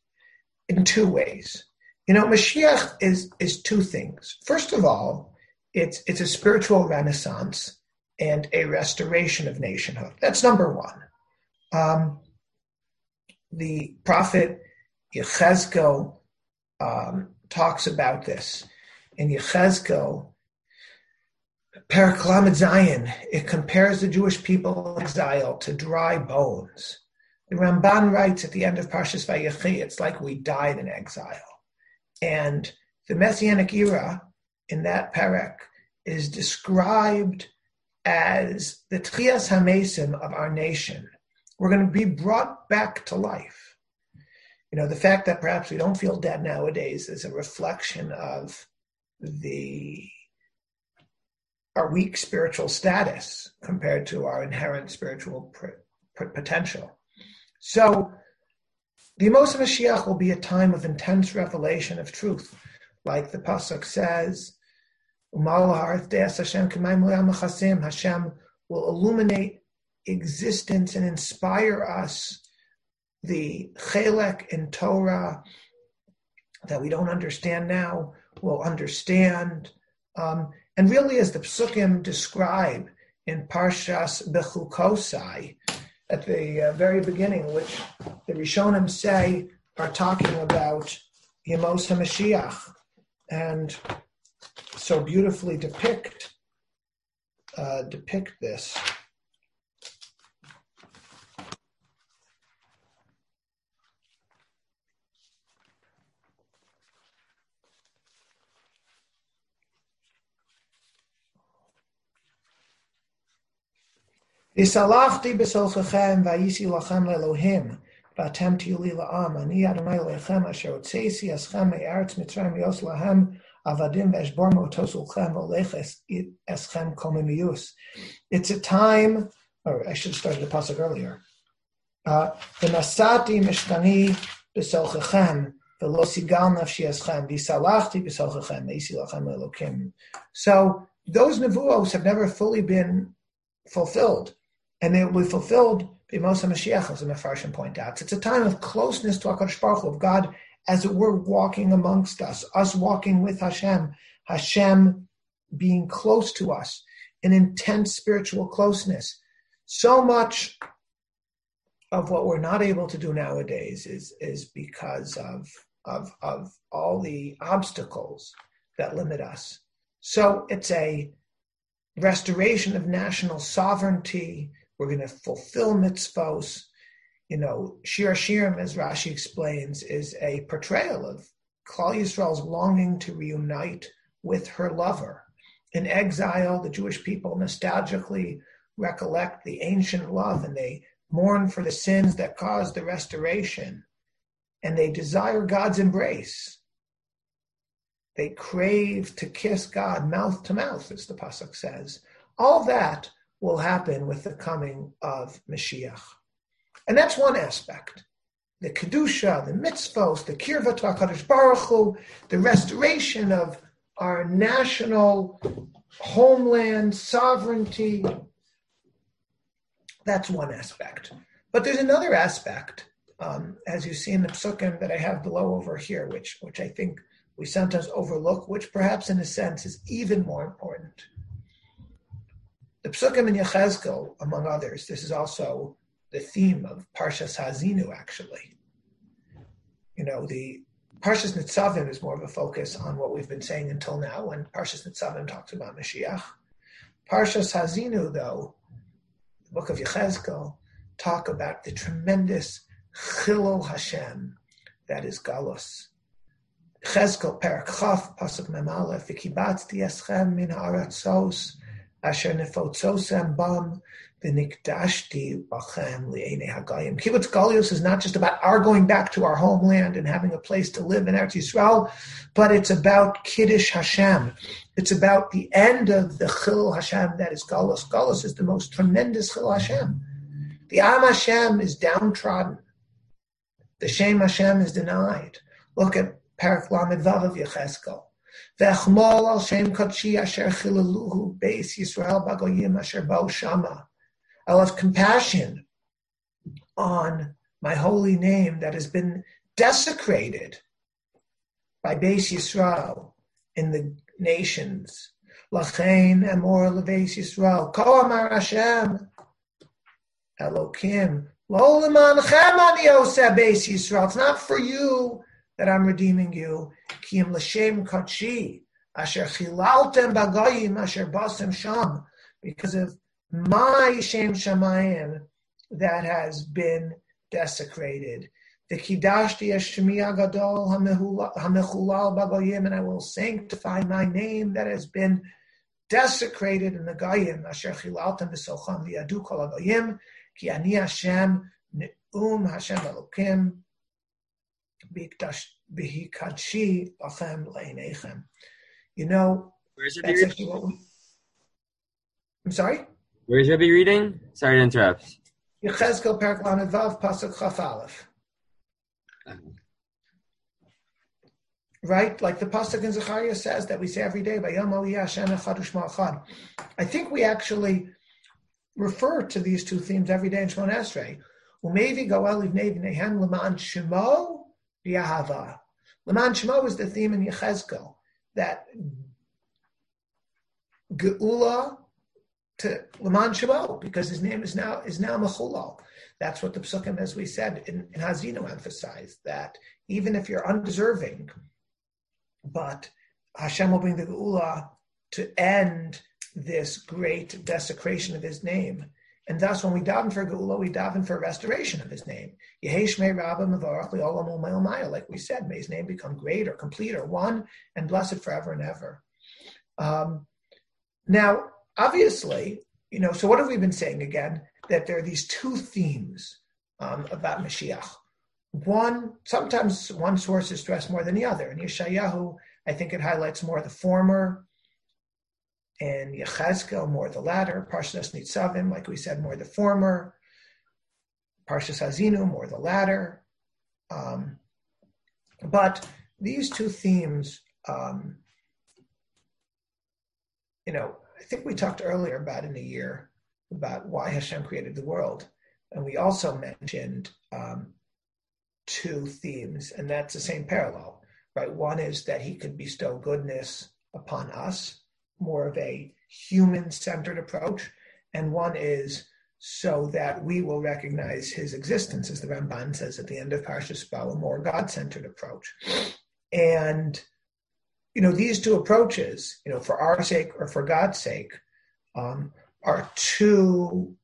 Mashiach is two things. First of all, it's a spiritual renaissance and a restoration of nationhood. That's number one. The prophet Yechezkel talks about this. In Yechezkel, Perek Lamed Zayin, it compares the Jewish people in exile to dry bones. The Ramban writes at the end of Parshas Vayechi, it's like we died in exile. And the Messianic era in that Perek is described as the Tchias HaMesim of our nation. We're going to be brought back to life. The fact that perhaps we don't feel dead nowadays is a reflection of our weak spiritual status compared to our inherent spiritual potential. So the Yemos HaMashiach will be a time of intense revelation of truth. Like the Pasuk says, Hashem will illuminate existence and inspire us. The chelek in Torah that we don't understand now, will understand. And really, as the Psukim describe in Parshas Bechukosai, at the very beginning, which the Rishonim say are talking about Yemos HaMashiach, and so beautifully depict this. V'salachti b'solchechem v'yisi lachem le'Elohim v'atem tiyu li la'am ani Adonai Elohechem asher hotzeisi eschem me'eretz Mitzrayim yos lahem avadim v'eshbor motos ulchem v'olech eschem kol mimius. It's a time, or I should have started the pasuk earlier. V'nasati mishtani b'solchechem v'lo sigal nafshi eschem v'salachti b'solchechem v'yisi lachem le'Elohim. So those nevuos have never fully been fulfilled. And they will be fulfilled by Yemos HaMashiach, as the Mefarshim point out. So it's a time of closeness to HaKadosh Baruch Hu, of God, as it were, walking amongst us walking with Hashem, Hashem being close to us, an intense spiritual closeness. So much of what we're not able to do nowadays is because of all the obstacles that limit us. So it's a restoration of national sovereignty. We're going to fulfill mitzvos. Shir Hashirim, as Rashi explains, is a portrayal of Klal Yisrael's longing to reunite with her lover. In exile, the Jewish people nostalgically recollect the ancient love, and they mourn for the sins that caused the restoration, and they desire God's embrace. They crave to kiss God mouth to mouth, as the pasuk says. All that will happen with the coming of Mashiach. And that's one aspect. The Kedusha, the mitzvos, the Kirva to HaKadosh Baruch Hu, the restoration of our national homeland sovereignty. That's one aspect. But there's another aspect, as you see in the psukim that I have below over here, which I think we sometimes overlook, which perhaps in a sense is even more important. The Psukim in Yechezkel, among others, this is also the theme of Parshas Hazinu, actually. The Parshas Nitzavim is more of a focus on what we've been saying until now, when Parshas Nitzavim talks about Mashiach. Parshas Hazinu, though, the book of Yechezkel, talk about the tremendous Chilul Hashem, that is Galus. Yechezkel Perek Chaf, Pasuk Mem Aleph, V'kibatzti eschem min ha'aratzos, asher nefotzosem bam v'nikdashti bachem li'enei hagayim. Kibbutz Galuyos is not just about our going back to our homeland and having a place to live in Eretz Yisrael, but it's about Kiddush Hashem. It's about the end of the Chil Hashem that is Galus. Galus is the most tremendous Chil Hashem. The Am Hashem is downtrodden. The Shem Hashem is denied. Look at Parak Lamed Vav of Yechezkel. V'echmol al Shem Kodshi asher chilaluhu beis Yisrael bagoyim asher ba'u shama. I'll have compassion on my holy name that has been desecrated by Beis Yisrael in the nations. Lachein emor lebeis Yisrael. Ko amar Hashem Elokim. Lo lemanechem ani oseh Beis Yisrael. It's not for you that I'm redeeming you. Ki im l'shem kodshi asher chilaltem bagoyim asher basem sham. Because of my Shem Shamayim that has been desecrated. The Kidashti Shemi Agadol Hamechulal Bagoyim, and I will sanctify my name that has been desecrated in the Goyim. Asher Chilaltem V'Socham V'Yadu Kol Hagoyim Ki Ani Hashem Ne'um Hashem Elokim B'Hikadshi Lachem Le'inechem. You know, where's your that's actually what we... I'm sorry? Where's Rebbe reading? Sorry to interrupt. Yechezkel Perek Lamed Vav Pasuk Chaf Aleph. Right, like the pasuk in Zechariah says that we say every day, "Vayom Aliyah Hashem Echad U'Shmo Echad." I think we actually refer to these two themes every day in Shemona Esrei. Umevi Goel Livnei V'Nehem L'Man Shemo B'Yahava. L'Man Shemo is the theme in Yechezkel that Geula to L'man Shemo, because his name is now Mechulal. That's what the Psukim, as we said in Hazino, emphasize, that even if you're undeserving, but Hashem will bring the Geula to end this great desecration of his name. And thus, when we daven for Geula, we daven for restoration of his name. Yehei Shmei Rabba Mevorach Li'olam U'Me'omaya, like we said, may his name become great or complete or one and blessed forever and ever. Now, obviously, so what have we been saying again? That there are these two themes about Mashiach. Sometimes one source is stressed more than the other. In Yeshayahu, I think it highlights more the former, and Yechezkel more the latter. Parshas Nitzavim, like we said, more the former. Parshas Hazinu, more the latter. But these two themes, I think we talked earlier about in the year about why Hashem created the world. And we also mentioned two themes, and that's the same parallel, right? One is that he could bestow goodness upon us, more of a human-centered approach. And one is so that we will recognize his existence, as the Ramban says at the end of Parshas Bo, a more God-centered approach. And these two approaches, for our sake or for God's sake, are two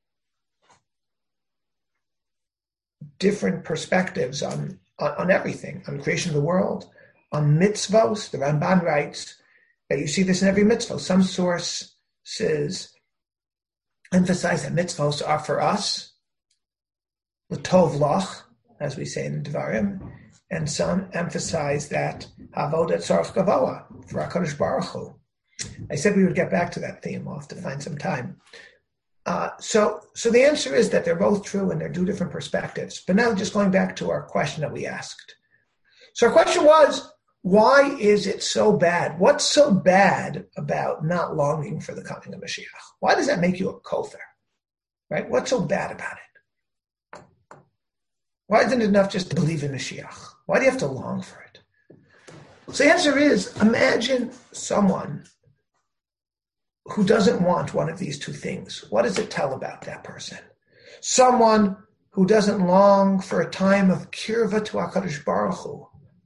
different perspectives on everything, on creation of the world, on mitzvos. The Ramban writes that you see this in every mitzvah. Some sources emphasize that mitzvos are for us, l'tov lach, as we say in the Devarim, and some emphasize that avodah tzarich gavoa, for HaKadosh Baruch Hu. I said we would get back to that theme. We'll have to find some time. So the answer is that they're both true and they're two different perspectives. But now just going back to our question that we asked. So our question was, why is it so bad? What's so bad about not longing for the coming of Mashiach? Why does that make you a kofar? Right? What's so bad about it? Why isn't it enough just to believe in Mashiach? Why do you have to long for it? So the answer is, imagine someone who doesn't want one of these two things. What does it tell about that person? Someone who doesn't long for a time of kirva to HaKadosh Baruch Hu.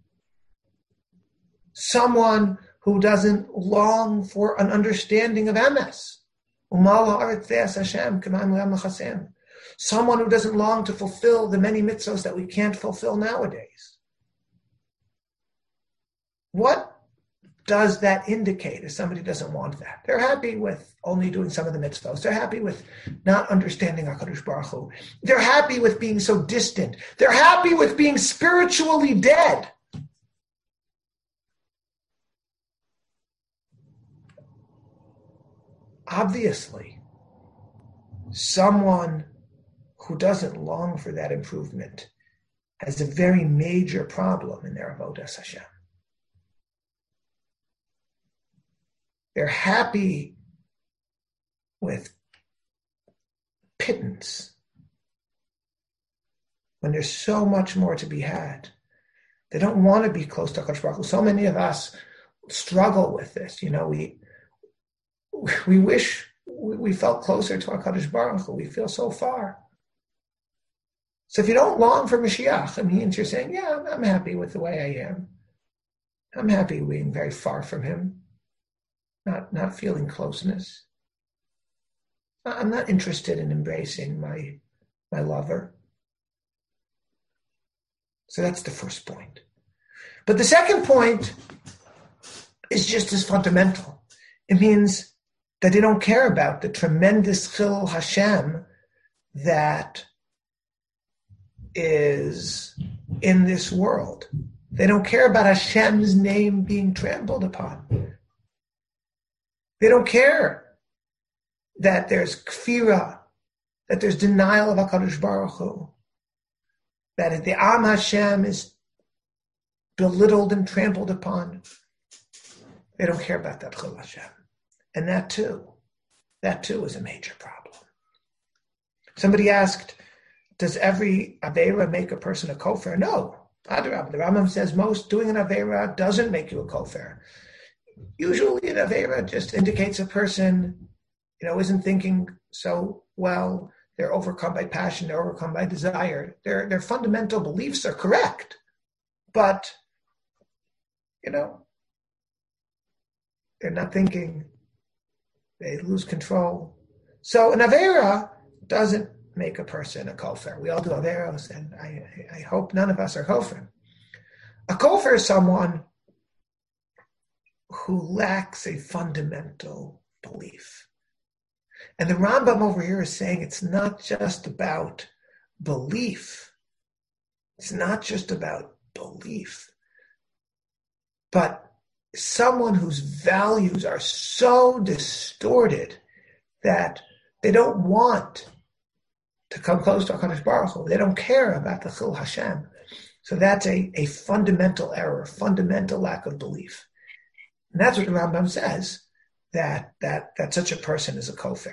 Someone who doesn't long for an understanding of emes. Someone who doesn't long to fulfill the many mitzvos that we can't fulfill nowadays. What does that indicate if somebody doesn't want that? They're happy with only doing some of the mitzvahs. They're happy with not understanding HaKadosh Baruch Hu. They're happy with being so distant. They're happy with being spiritually dead. Obviously, someone who doesn't long for that improvement has a very major problem in their avodas Hashem. They're happy with pittance when there's so much more to be had. They don't want to be close to HaKadosh Baruch Hu. So many of us struggle with this. We wish we felt closer to HaKadosh Baruch Hu. We feel so far. So if you don't long for Mashiach, it means you're saying, yeah, I'm happy with the way I am. I'm happy being very far from him, not feeling closeness. I'm not interested in embracing my lover. So that's the first point. But the second point is just as fundamental. It means that they don't care about the tremendous Chil Hashem that is in this world. They don't care about Hashem's name being trampled upon. They don't care that there's kfira, that there's denial of HaKadosh Baruch Hu, that the Am Hashem is belittled and trampled upon. They don't care about that Chil Hashem. And that too is a major problem. Somebody asked, does every Aveira make a person a kofar? No. Adarab. The Rambam says doing an Aveira doesn't make you a kofar. Usually an Aveira just indicates a person, isn't thinking so well. They're overcome by passion. They're overcome by desire. Their fundamental beliefs are correct. But, they're not thinking. They lose control. So an Aveira doesn't make a person a kofar. We all do Averos, and I hope none of us are kofar. A kofar is someone who lacks a fundamental belief. And the Rambam over here is saying it's not just about belief. It's not just about belief. But someone whose values are so distorted that they don't want to come close to HaKadosh Baruch Hu. They don't care about the Chil Hashem. So that's a fundamental error, fundamental lack of belief. And that's what the Rambam says, that such a person is a kofar.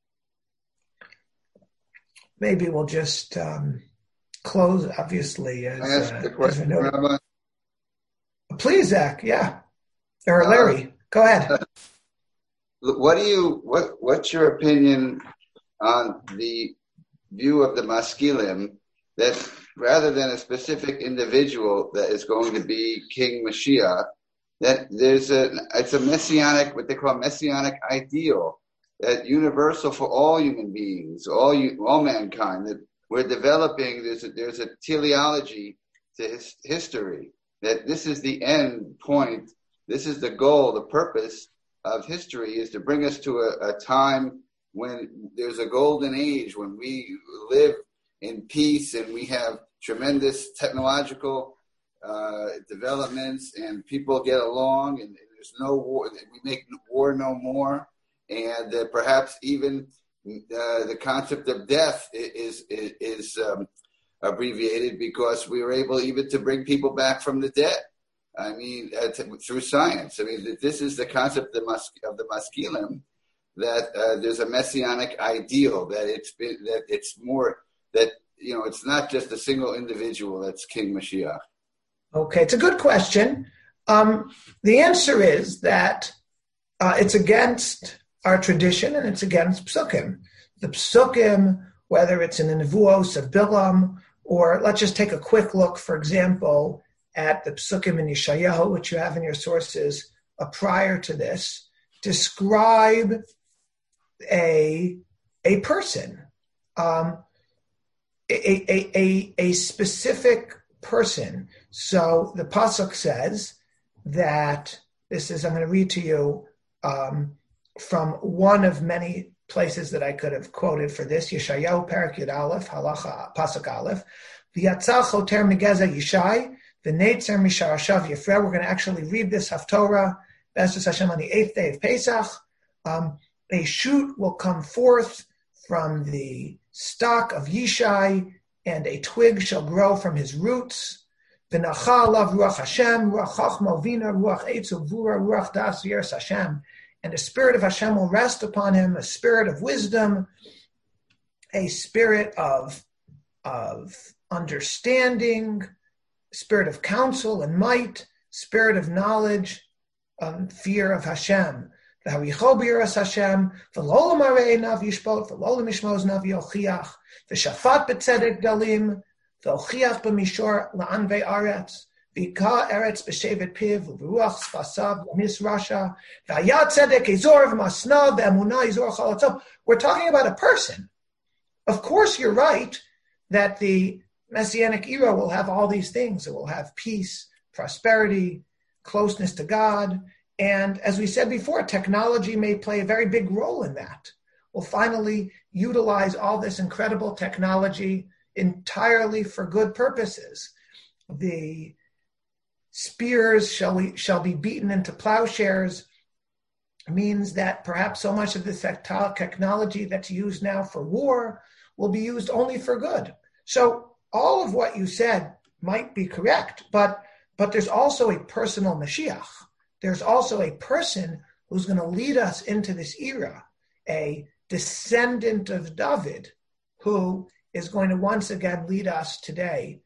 Maybe we'll just close, obviously. I ask the question, Rabbi? Please, Zach, yeah. Or Larry, go ahead. What's your opinion on the view of the Maskilim that rather than a specific individual that is going to be King Mashiach, that it's a messianic, what they call messianic ideal, that universal for all human beings, all mankind, that we're developing. There's a teleology to history, that this is the end point. This is the goal, the purpose of history is to bring us to a time when there's a golden age, when we live in peace and we have tremendous technological developments and people get along and there's no war. We make war no more. And perhaps even the concept of death is abbreviated because we were able even to bring people back from the dead. I mean, through science. I mean, this is the concept of the Maskilim, that there's a messianic ideal, that it's not just a single individual that's King Mashiach. Okay, it's a good question. The answer is that it's against our tradition and it's against Psukim. The Psukim, whether it's in the Nevuos of Bilam, or let's just take a quick look, for example, at the Psukim in Yeshayahu, which you have in your sources prior to this, describe a person, a specific person. So the pasuk says that This is, I'm going to read to you from one of many places that I could have quoted for this. Yeshayahu Perak Yud Aleph, Halacha Pasuk Aleph. V'yatzal choter megeza Yishai, v'neitzer misharashav Yifreh. We're going to actually read this Haftorah, B'ezras Hashem, on the 8th day of Pesach. A shoot will come forth from the stock of Yishai, and a twig shall grow from his roots. V'nacha alav ruach Hashem, ruach chachma vina, ruach eitzu vura, ruach das v'yeres Hashem. And the spirit of Hashem will rest upon him, a spirit of wisdom, a spirit of understanding, spirit of counsel and might, spirit of knowledge, fear of Hashem. V'haricho b'yiras Hashem, v'lo l'marei nav yishpot, v'lo l'mishmoz nav yochiach, v'shafat b'tzedek dalim, v'ochiach b'mishor la'anvei aretz, v'ika eretz b'shevet piv, v'ruach sfasav v'mis rasha, v'ayat tzedek ezor v'masna, v'emunah ezor chalatzov. We're talking about a person. Of course, you're right that the Messianic era will have all these things. It will have peace, prosperity, closeness to God. And as we said before, technology may play a very big role in that. We'll finally utilize all this incredible technology entirely for good purposes. The spears shall be beaten into plowshares means that perhaps so much of this technology that's used now for war will be used only for good. So all of what you said might be correct, but there's also a personal Mashiach. There's also a person who's going to lead us into this era, a descendant of David, who is going to once again lead us today,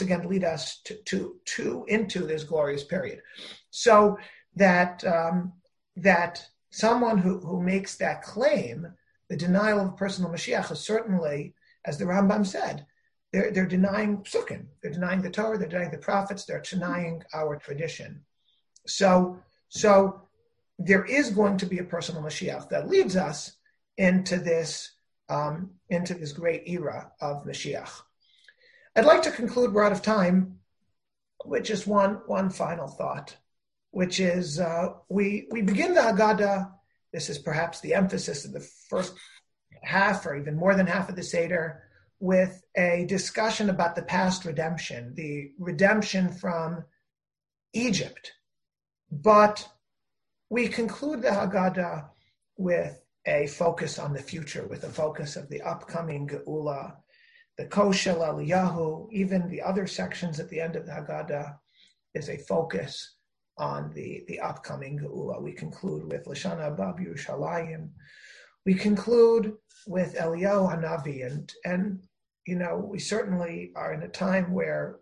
into this glorious period. So that someone who makes that claim, the denial of personal Mashiach, is certainly, as the Rambam said, they're denying Psukim, they're denying the Torah, they're denying the prophets, they're denying our tradition. So there is going to be a personal Mashiach that leads us into this great era of Mashiach. I'd like to conclude, we're out of time, with just one final thought, which is we begin the Haggadah. This is perhaps the emphasis of the first half, or even more than half of the Seder, with a discussion about the past redemption, the redemption from Egypt. But we conclude the Haggadah with a focus on the future, with a focus of the upcoming Geula, the Koshel Eliyahu, even the other sections at the end of the Haggadah is a focus on the upcoming Geula. We conclude with Lashana Haba Yerushalayim. We conclude with Eliyahu Hanavi, and we certainly are in a time where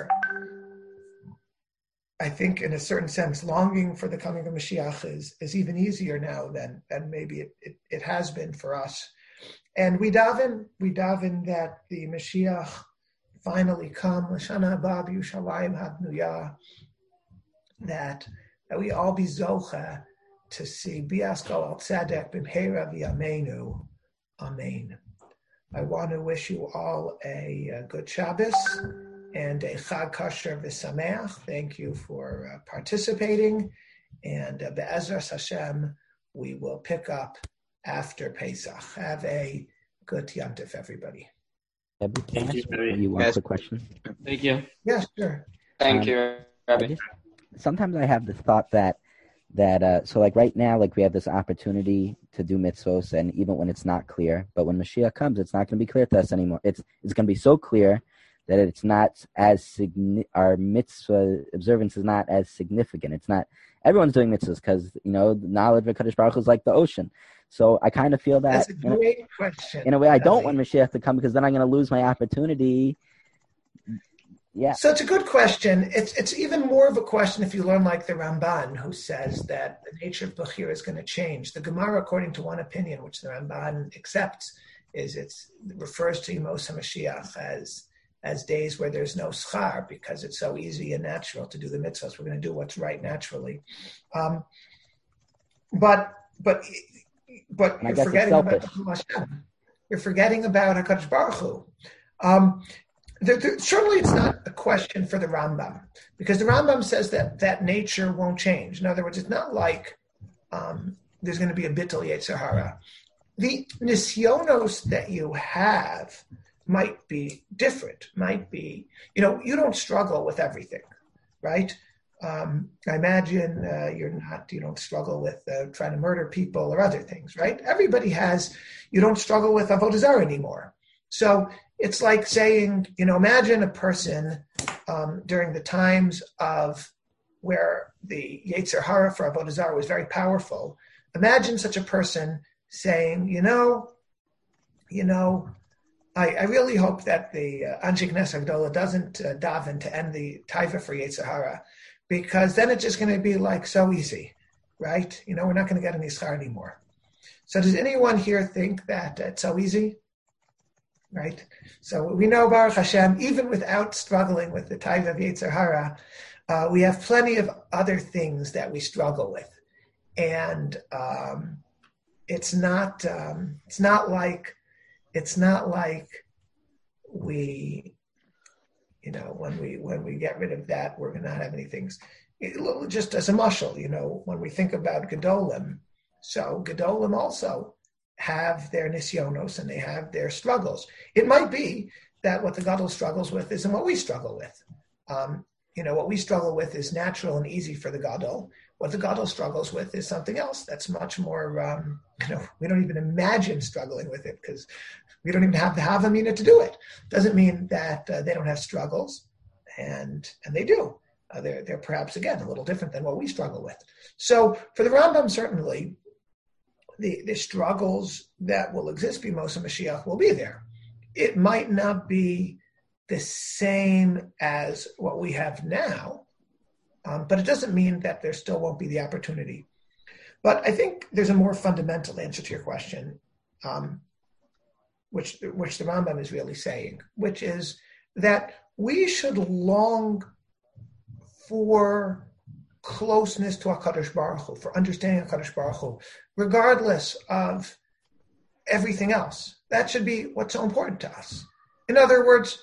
I think, in a certain sense, longing for the coming of Mashiach is even easier now than maybe it has been for us. And we daven that the Mashiach finally come, Lashana Haba Yerushalayim Habnuyah, that we all be zocha to see Biasko al Tzedek b'mheira v'yameinu. Amen. I want to wish you all a good Shabbos and a Chag Kasher v'Sameach. Thank you for participating. And Be'ezras Hashem, we will pick up after Pesach. Have a good Yom Tov, everybody. Thank you. One quick question. Thank you. Yeah, sure. Thank you, Rabbi. Sometimes I have the thought that so like right now, like we have this opportunity to do mitzvos, and even when it's not clear, but when Mashiach comes, it's not going to be clear to us anymore. It's going to be so clear that it's not as our mitzvah observance is not as significant. It's not, everyone's doing mitzvahs because, the knowledge of Kadosh Baruch Hu is like the ocean. So I kind of feel that that's a great question. In a way, I don't want Mashiach to come because then I'm going to lose my opportunity. Yeah. So it's a good question. It's even more of a question if you learn like the Ramban, who says that the nature of Bechira is going to change. The Gemara, according to one opinion, which the Ramban accepts, is it refers to Yemos HaMashiach as days where there's no schar, because it's so easy and natural to do the mitzvahs. We're going to do what's right naturally. But you're forgetting about Hashem. You're forgetting about HaKadosh Baruch Hu. Certainly it's not a question for the Rambam, because the Rambam says that nature won't change. In other words, it's not like there's going to be a bittul yetzer hara. The nisyonos that you have might be different, might be, you don't struggle with everything, right? I imagine you don't struggle with trying to murder people or other things, right? Everybody you don't struggle with avodah zarah anymore. So it's like saying, imagine a person during the times of where the yetzer hara for avodah zarah was very powerful. Imagine such a person saying, I really hope that the Anshe Knesset Gdola doesn't daven to end the taiva for yetzer hara, because then it's just going to be like so easy, right? We're not going to get any schar anymore. So does anyone here think that it's so easy? Right? So we know, Baruch Hashem, even without struggling with the taiva of yetzer hara, we have plenty of other things that we struggle with. And it's not like we, when we get rid of that, we're going to not have any things. Just as a mashal, when we think about Gedolim, so Gedolim also have their nisyonos and they have their struggles. It might be that what the Gadol struggles with isn't what we struggle with. What we struggle with is natural and easy for the Gadol. What the Gadol struggles with is something else that's much more, we don't even imagine struggling with it because we don't even have the Havamina to do it. Doesn't mean that they don't have struggles, and they do. They're perhaps, again, a little different than what we struggle with. So for the Rambam, certainly, the struggles that will exist b'Mos Mashiach will be there. It might not be the same as what we have now, but it doesn't mean that there still won't be the opportunity. But I think there's a more fundamental answer to your question, which the Rambam is really saying, which is that we should long for closeness to HaKadosh Baruch Hu, for understanding HaKadosh Baruch Hu, regardless of everything else. That should be what's so important to us. In other words,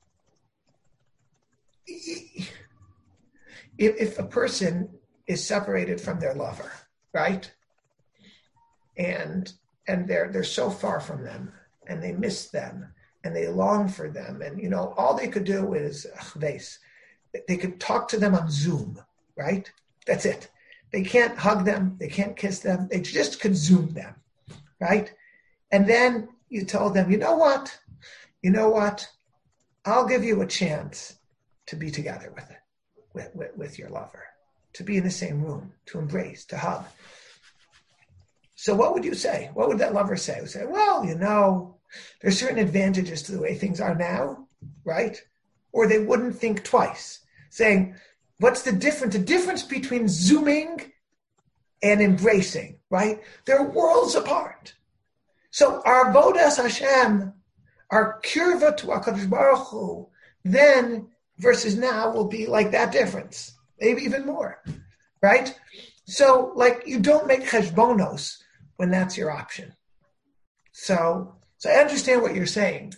if a person is separated from their lover, right, and they're so far from them, and they miss them, and they long for them, and all they could do is they could talk to them on Zoom, right? That's it. They can't hug them, they can't kiss them, they just could Zoom them, right? And then you told them, you know what? I'll give you a chance to be together with your lover, to be in the same room, to embrace, to hug. So what would you say? What would that lover say? He would say, well, there's certain advantages to the way things are now, right? Or they wouldn't think twice, saying, what's the difference? The difference between Zooming and embracing, right? They're worlds apart. So our Avodas Hashem, our kirva to HaKadosh Baruch Hu, then versus now will be like that difference, maybe even more, right? So you don't make cheshbonos when that's your option. So I understand what you're saying.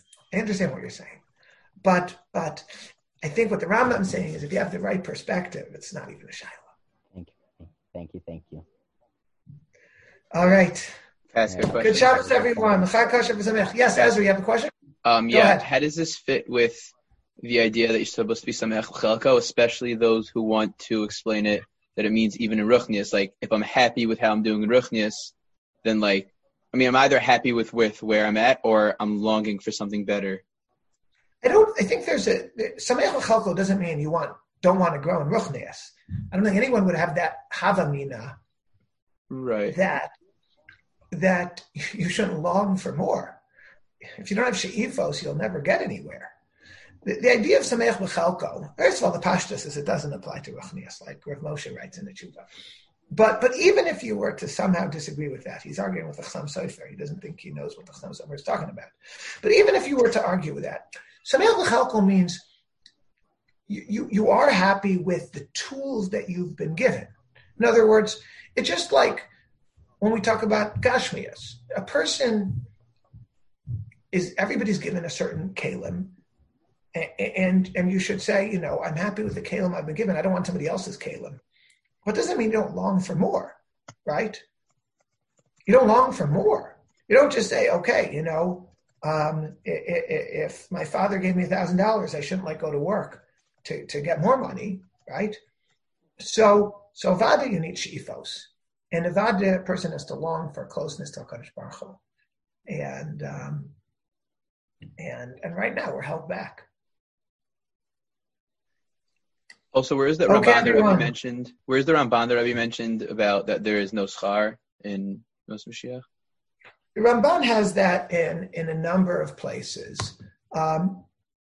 But I think what the Rambam is saying is if you have the right perspective, it's not even a shayla. Thank you. All right. Ask a question. Good Shabbos, everyone. Yes, Ezra, you have a question? Go ahead. How does this fit with the idea that you're supposed to be samech b'chelko, especially those who want to explain it that it means even in ruchnius? Like, if I'm happy with how I'm doing in ruchnius, then I'm either happy with where I'm at or I'm longing for something better. I think there's samech b'chelko doesn't mean you don't want to grow in ruchnius. I don't think anyone would have that havamina. Right. That you shouldn't long for more. If you don't have she'ifos, you'll never get anywhere. The idea of samech b'chelko, first of all, the pashtus is it doesn't apply to ruchnius, like Rav Moshe writes in the Tshuva. But even if you were to somehow disagree with that, he's arguing with the Chassam Sofer. He doesn't think he knows what the Chassam Sofer is talking about. But even if you were to argue with that, samech b'chelko means you are happy with the tools that you've been given. In other words, it's just like when we talk about and you should say, I'm happy with the kalim I've been given. I don't want somebody else's kalim. But doesn't mean you don't long for more, right? You don't long for more. You don't just say, okay, if my father gave me $1,000, I shouldn't go to work to get more money, right? So vada, you need she'ifos. And a vada person has to long for closeness to HaKadosh Baruch Hu. And right now we're held back. Also, where is that Ramban that Rabbi mentioned? Where's the Ramban that Rabbi mentioned about that there is no schar in Yos Mashiach? The Ramban has that in a number of places. First,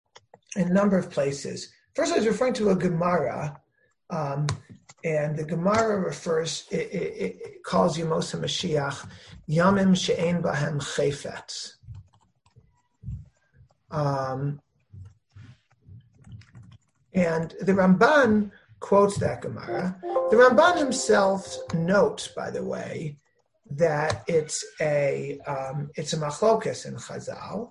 I was referring to a Gemara, and the Gemara refers, it calls Yemos HaMashiach Yamim She'ein Bahem Chayfetz. And the Ramban quotes that Gemara. The Ramban himself notes, by the way, that it's a machlokas in Chazal.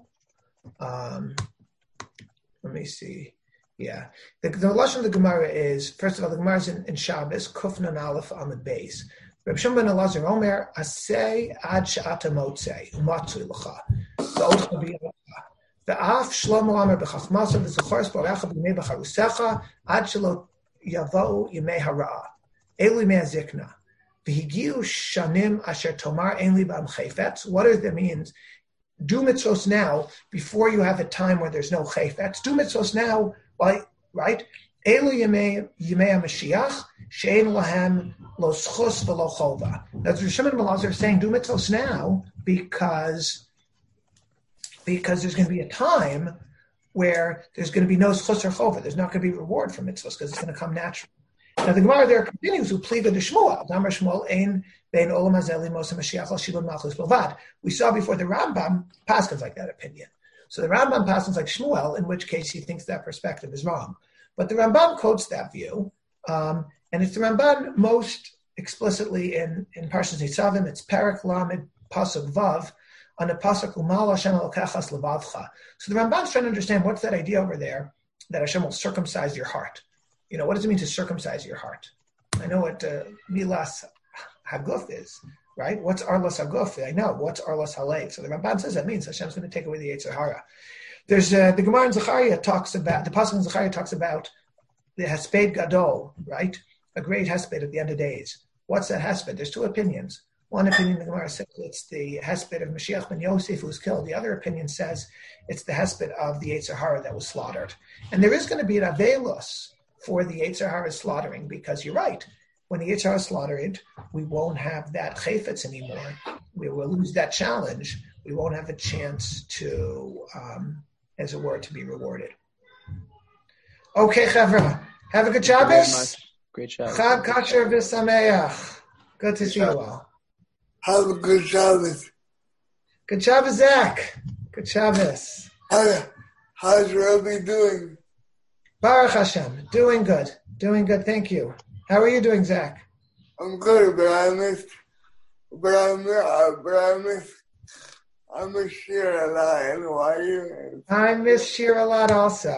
Let me see. Yeah, the lashon of the Gemara is, first of all, the Gemara is in Shabbos, Kufnan Aleph on the base. Reb Shimon ben Elazar Omer Asay ad she'ata motzei umatzui l'cha v'odcha b'yavcha v'af Shlomo Amar b'chachmasa v'zochores borecha b'mei b'charusecha ad shelo yavou yimei hara'ah elu yimei hazikna v'higiu shanim asher tomar ein li b'am chayfetz. What does that mean? Do mitzvos now before you have a time where there's no chayfetz. Do mitzvos now, right? Elu yimei HaMashiach she'ein lahem lo schus v'lo chova. That's what Shimon ben Elazar is saying. Do mitzvos now because there's going to be a time where there's going to be no schus or chova. There's not going to be reward for mitzvos because it's going to come naturally. Now the Gemara there continues who pliga de Shmuel. Damar Shmuel ein bein olam hazeh limos HaMashiach al shibud malchus bilvad. We saw before the Rambam paskins like that opinion. So the Rambam paskins like Shmuel, in which case he thinks that perspective is wrong. But the Ramban quotes that view, and it's the Ramban most explicitly in Parshas Nitzavim. It's Perek Lamed Pasuk Vav on the Pasuk Umal Hashem Elokechas Levavcha. So the Ramban's trying to understand what's that idea over there that Hashem will circumcise your heart. What does it mean to circumcise your heart? I know what Milas Haguf is, right? What's Arlos Haguf? I know. What's Arlos Halev? So the Ramban says that means Hashem's going to take away the Yetzer Hara. There's the Gemara in Zechariah talks about, the Pasuk in Zechariah talks about the Hesped Gadol, right? A great Hesped at the end of days. What's that Hesped? There's two opinions. One opinion, the Gemara says it's the Hesped of Mashiach ben Yosef who was killed. The other opinion says it's the Hesped of the Yetzer Hara that was slaughtered. And there is going to be an Avelos for the Yetzer Hara slaughtering, because you're right. When the Yetzer Hara is slaughtered, we won't have that chayfetz anymore. We will lose that challenge. We won't have a chance to, as it were, to be rewarded. Okay, Chavra. Have a good Shabbos. Great Shabbos. Chag Kasher v'Sameach. Good to see you all. Have a good Shabbos. Good Shabbos, Zach. Good Shabbos. How's Rabbi doing? Baruch Hashem. Doing good. Doing good. Thank you. How are you doing, Zach? I'm good, but I miss Shir a lot. And why you? I miss Shir a lot also.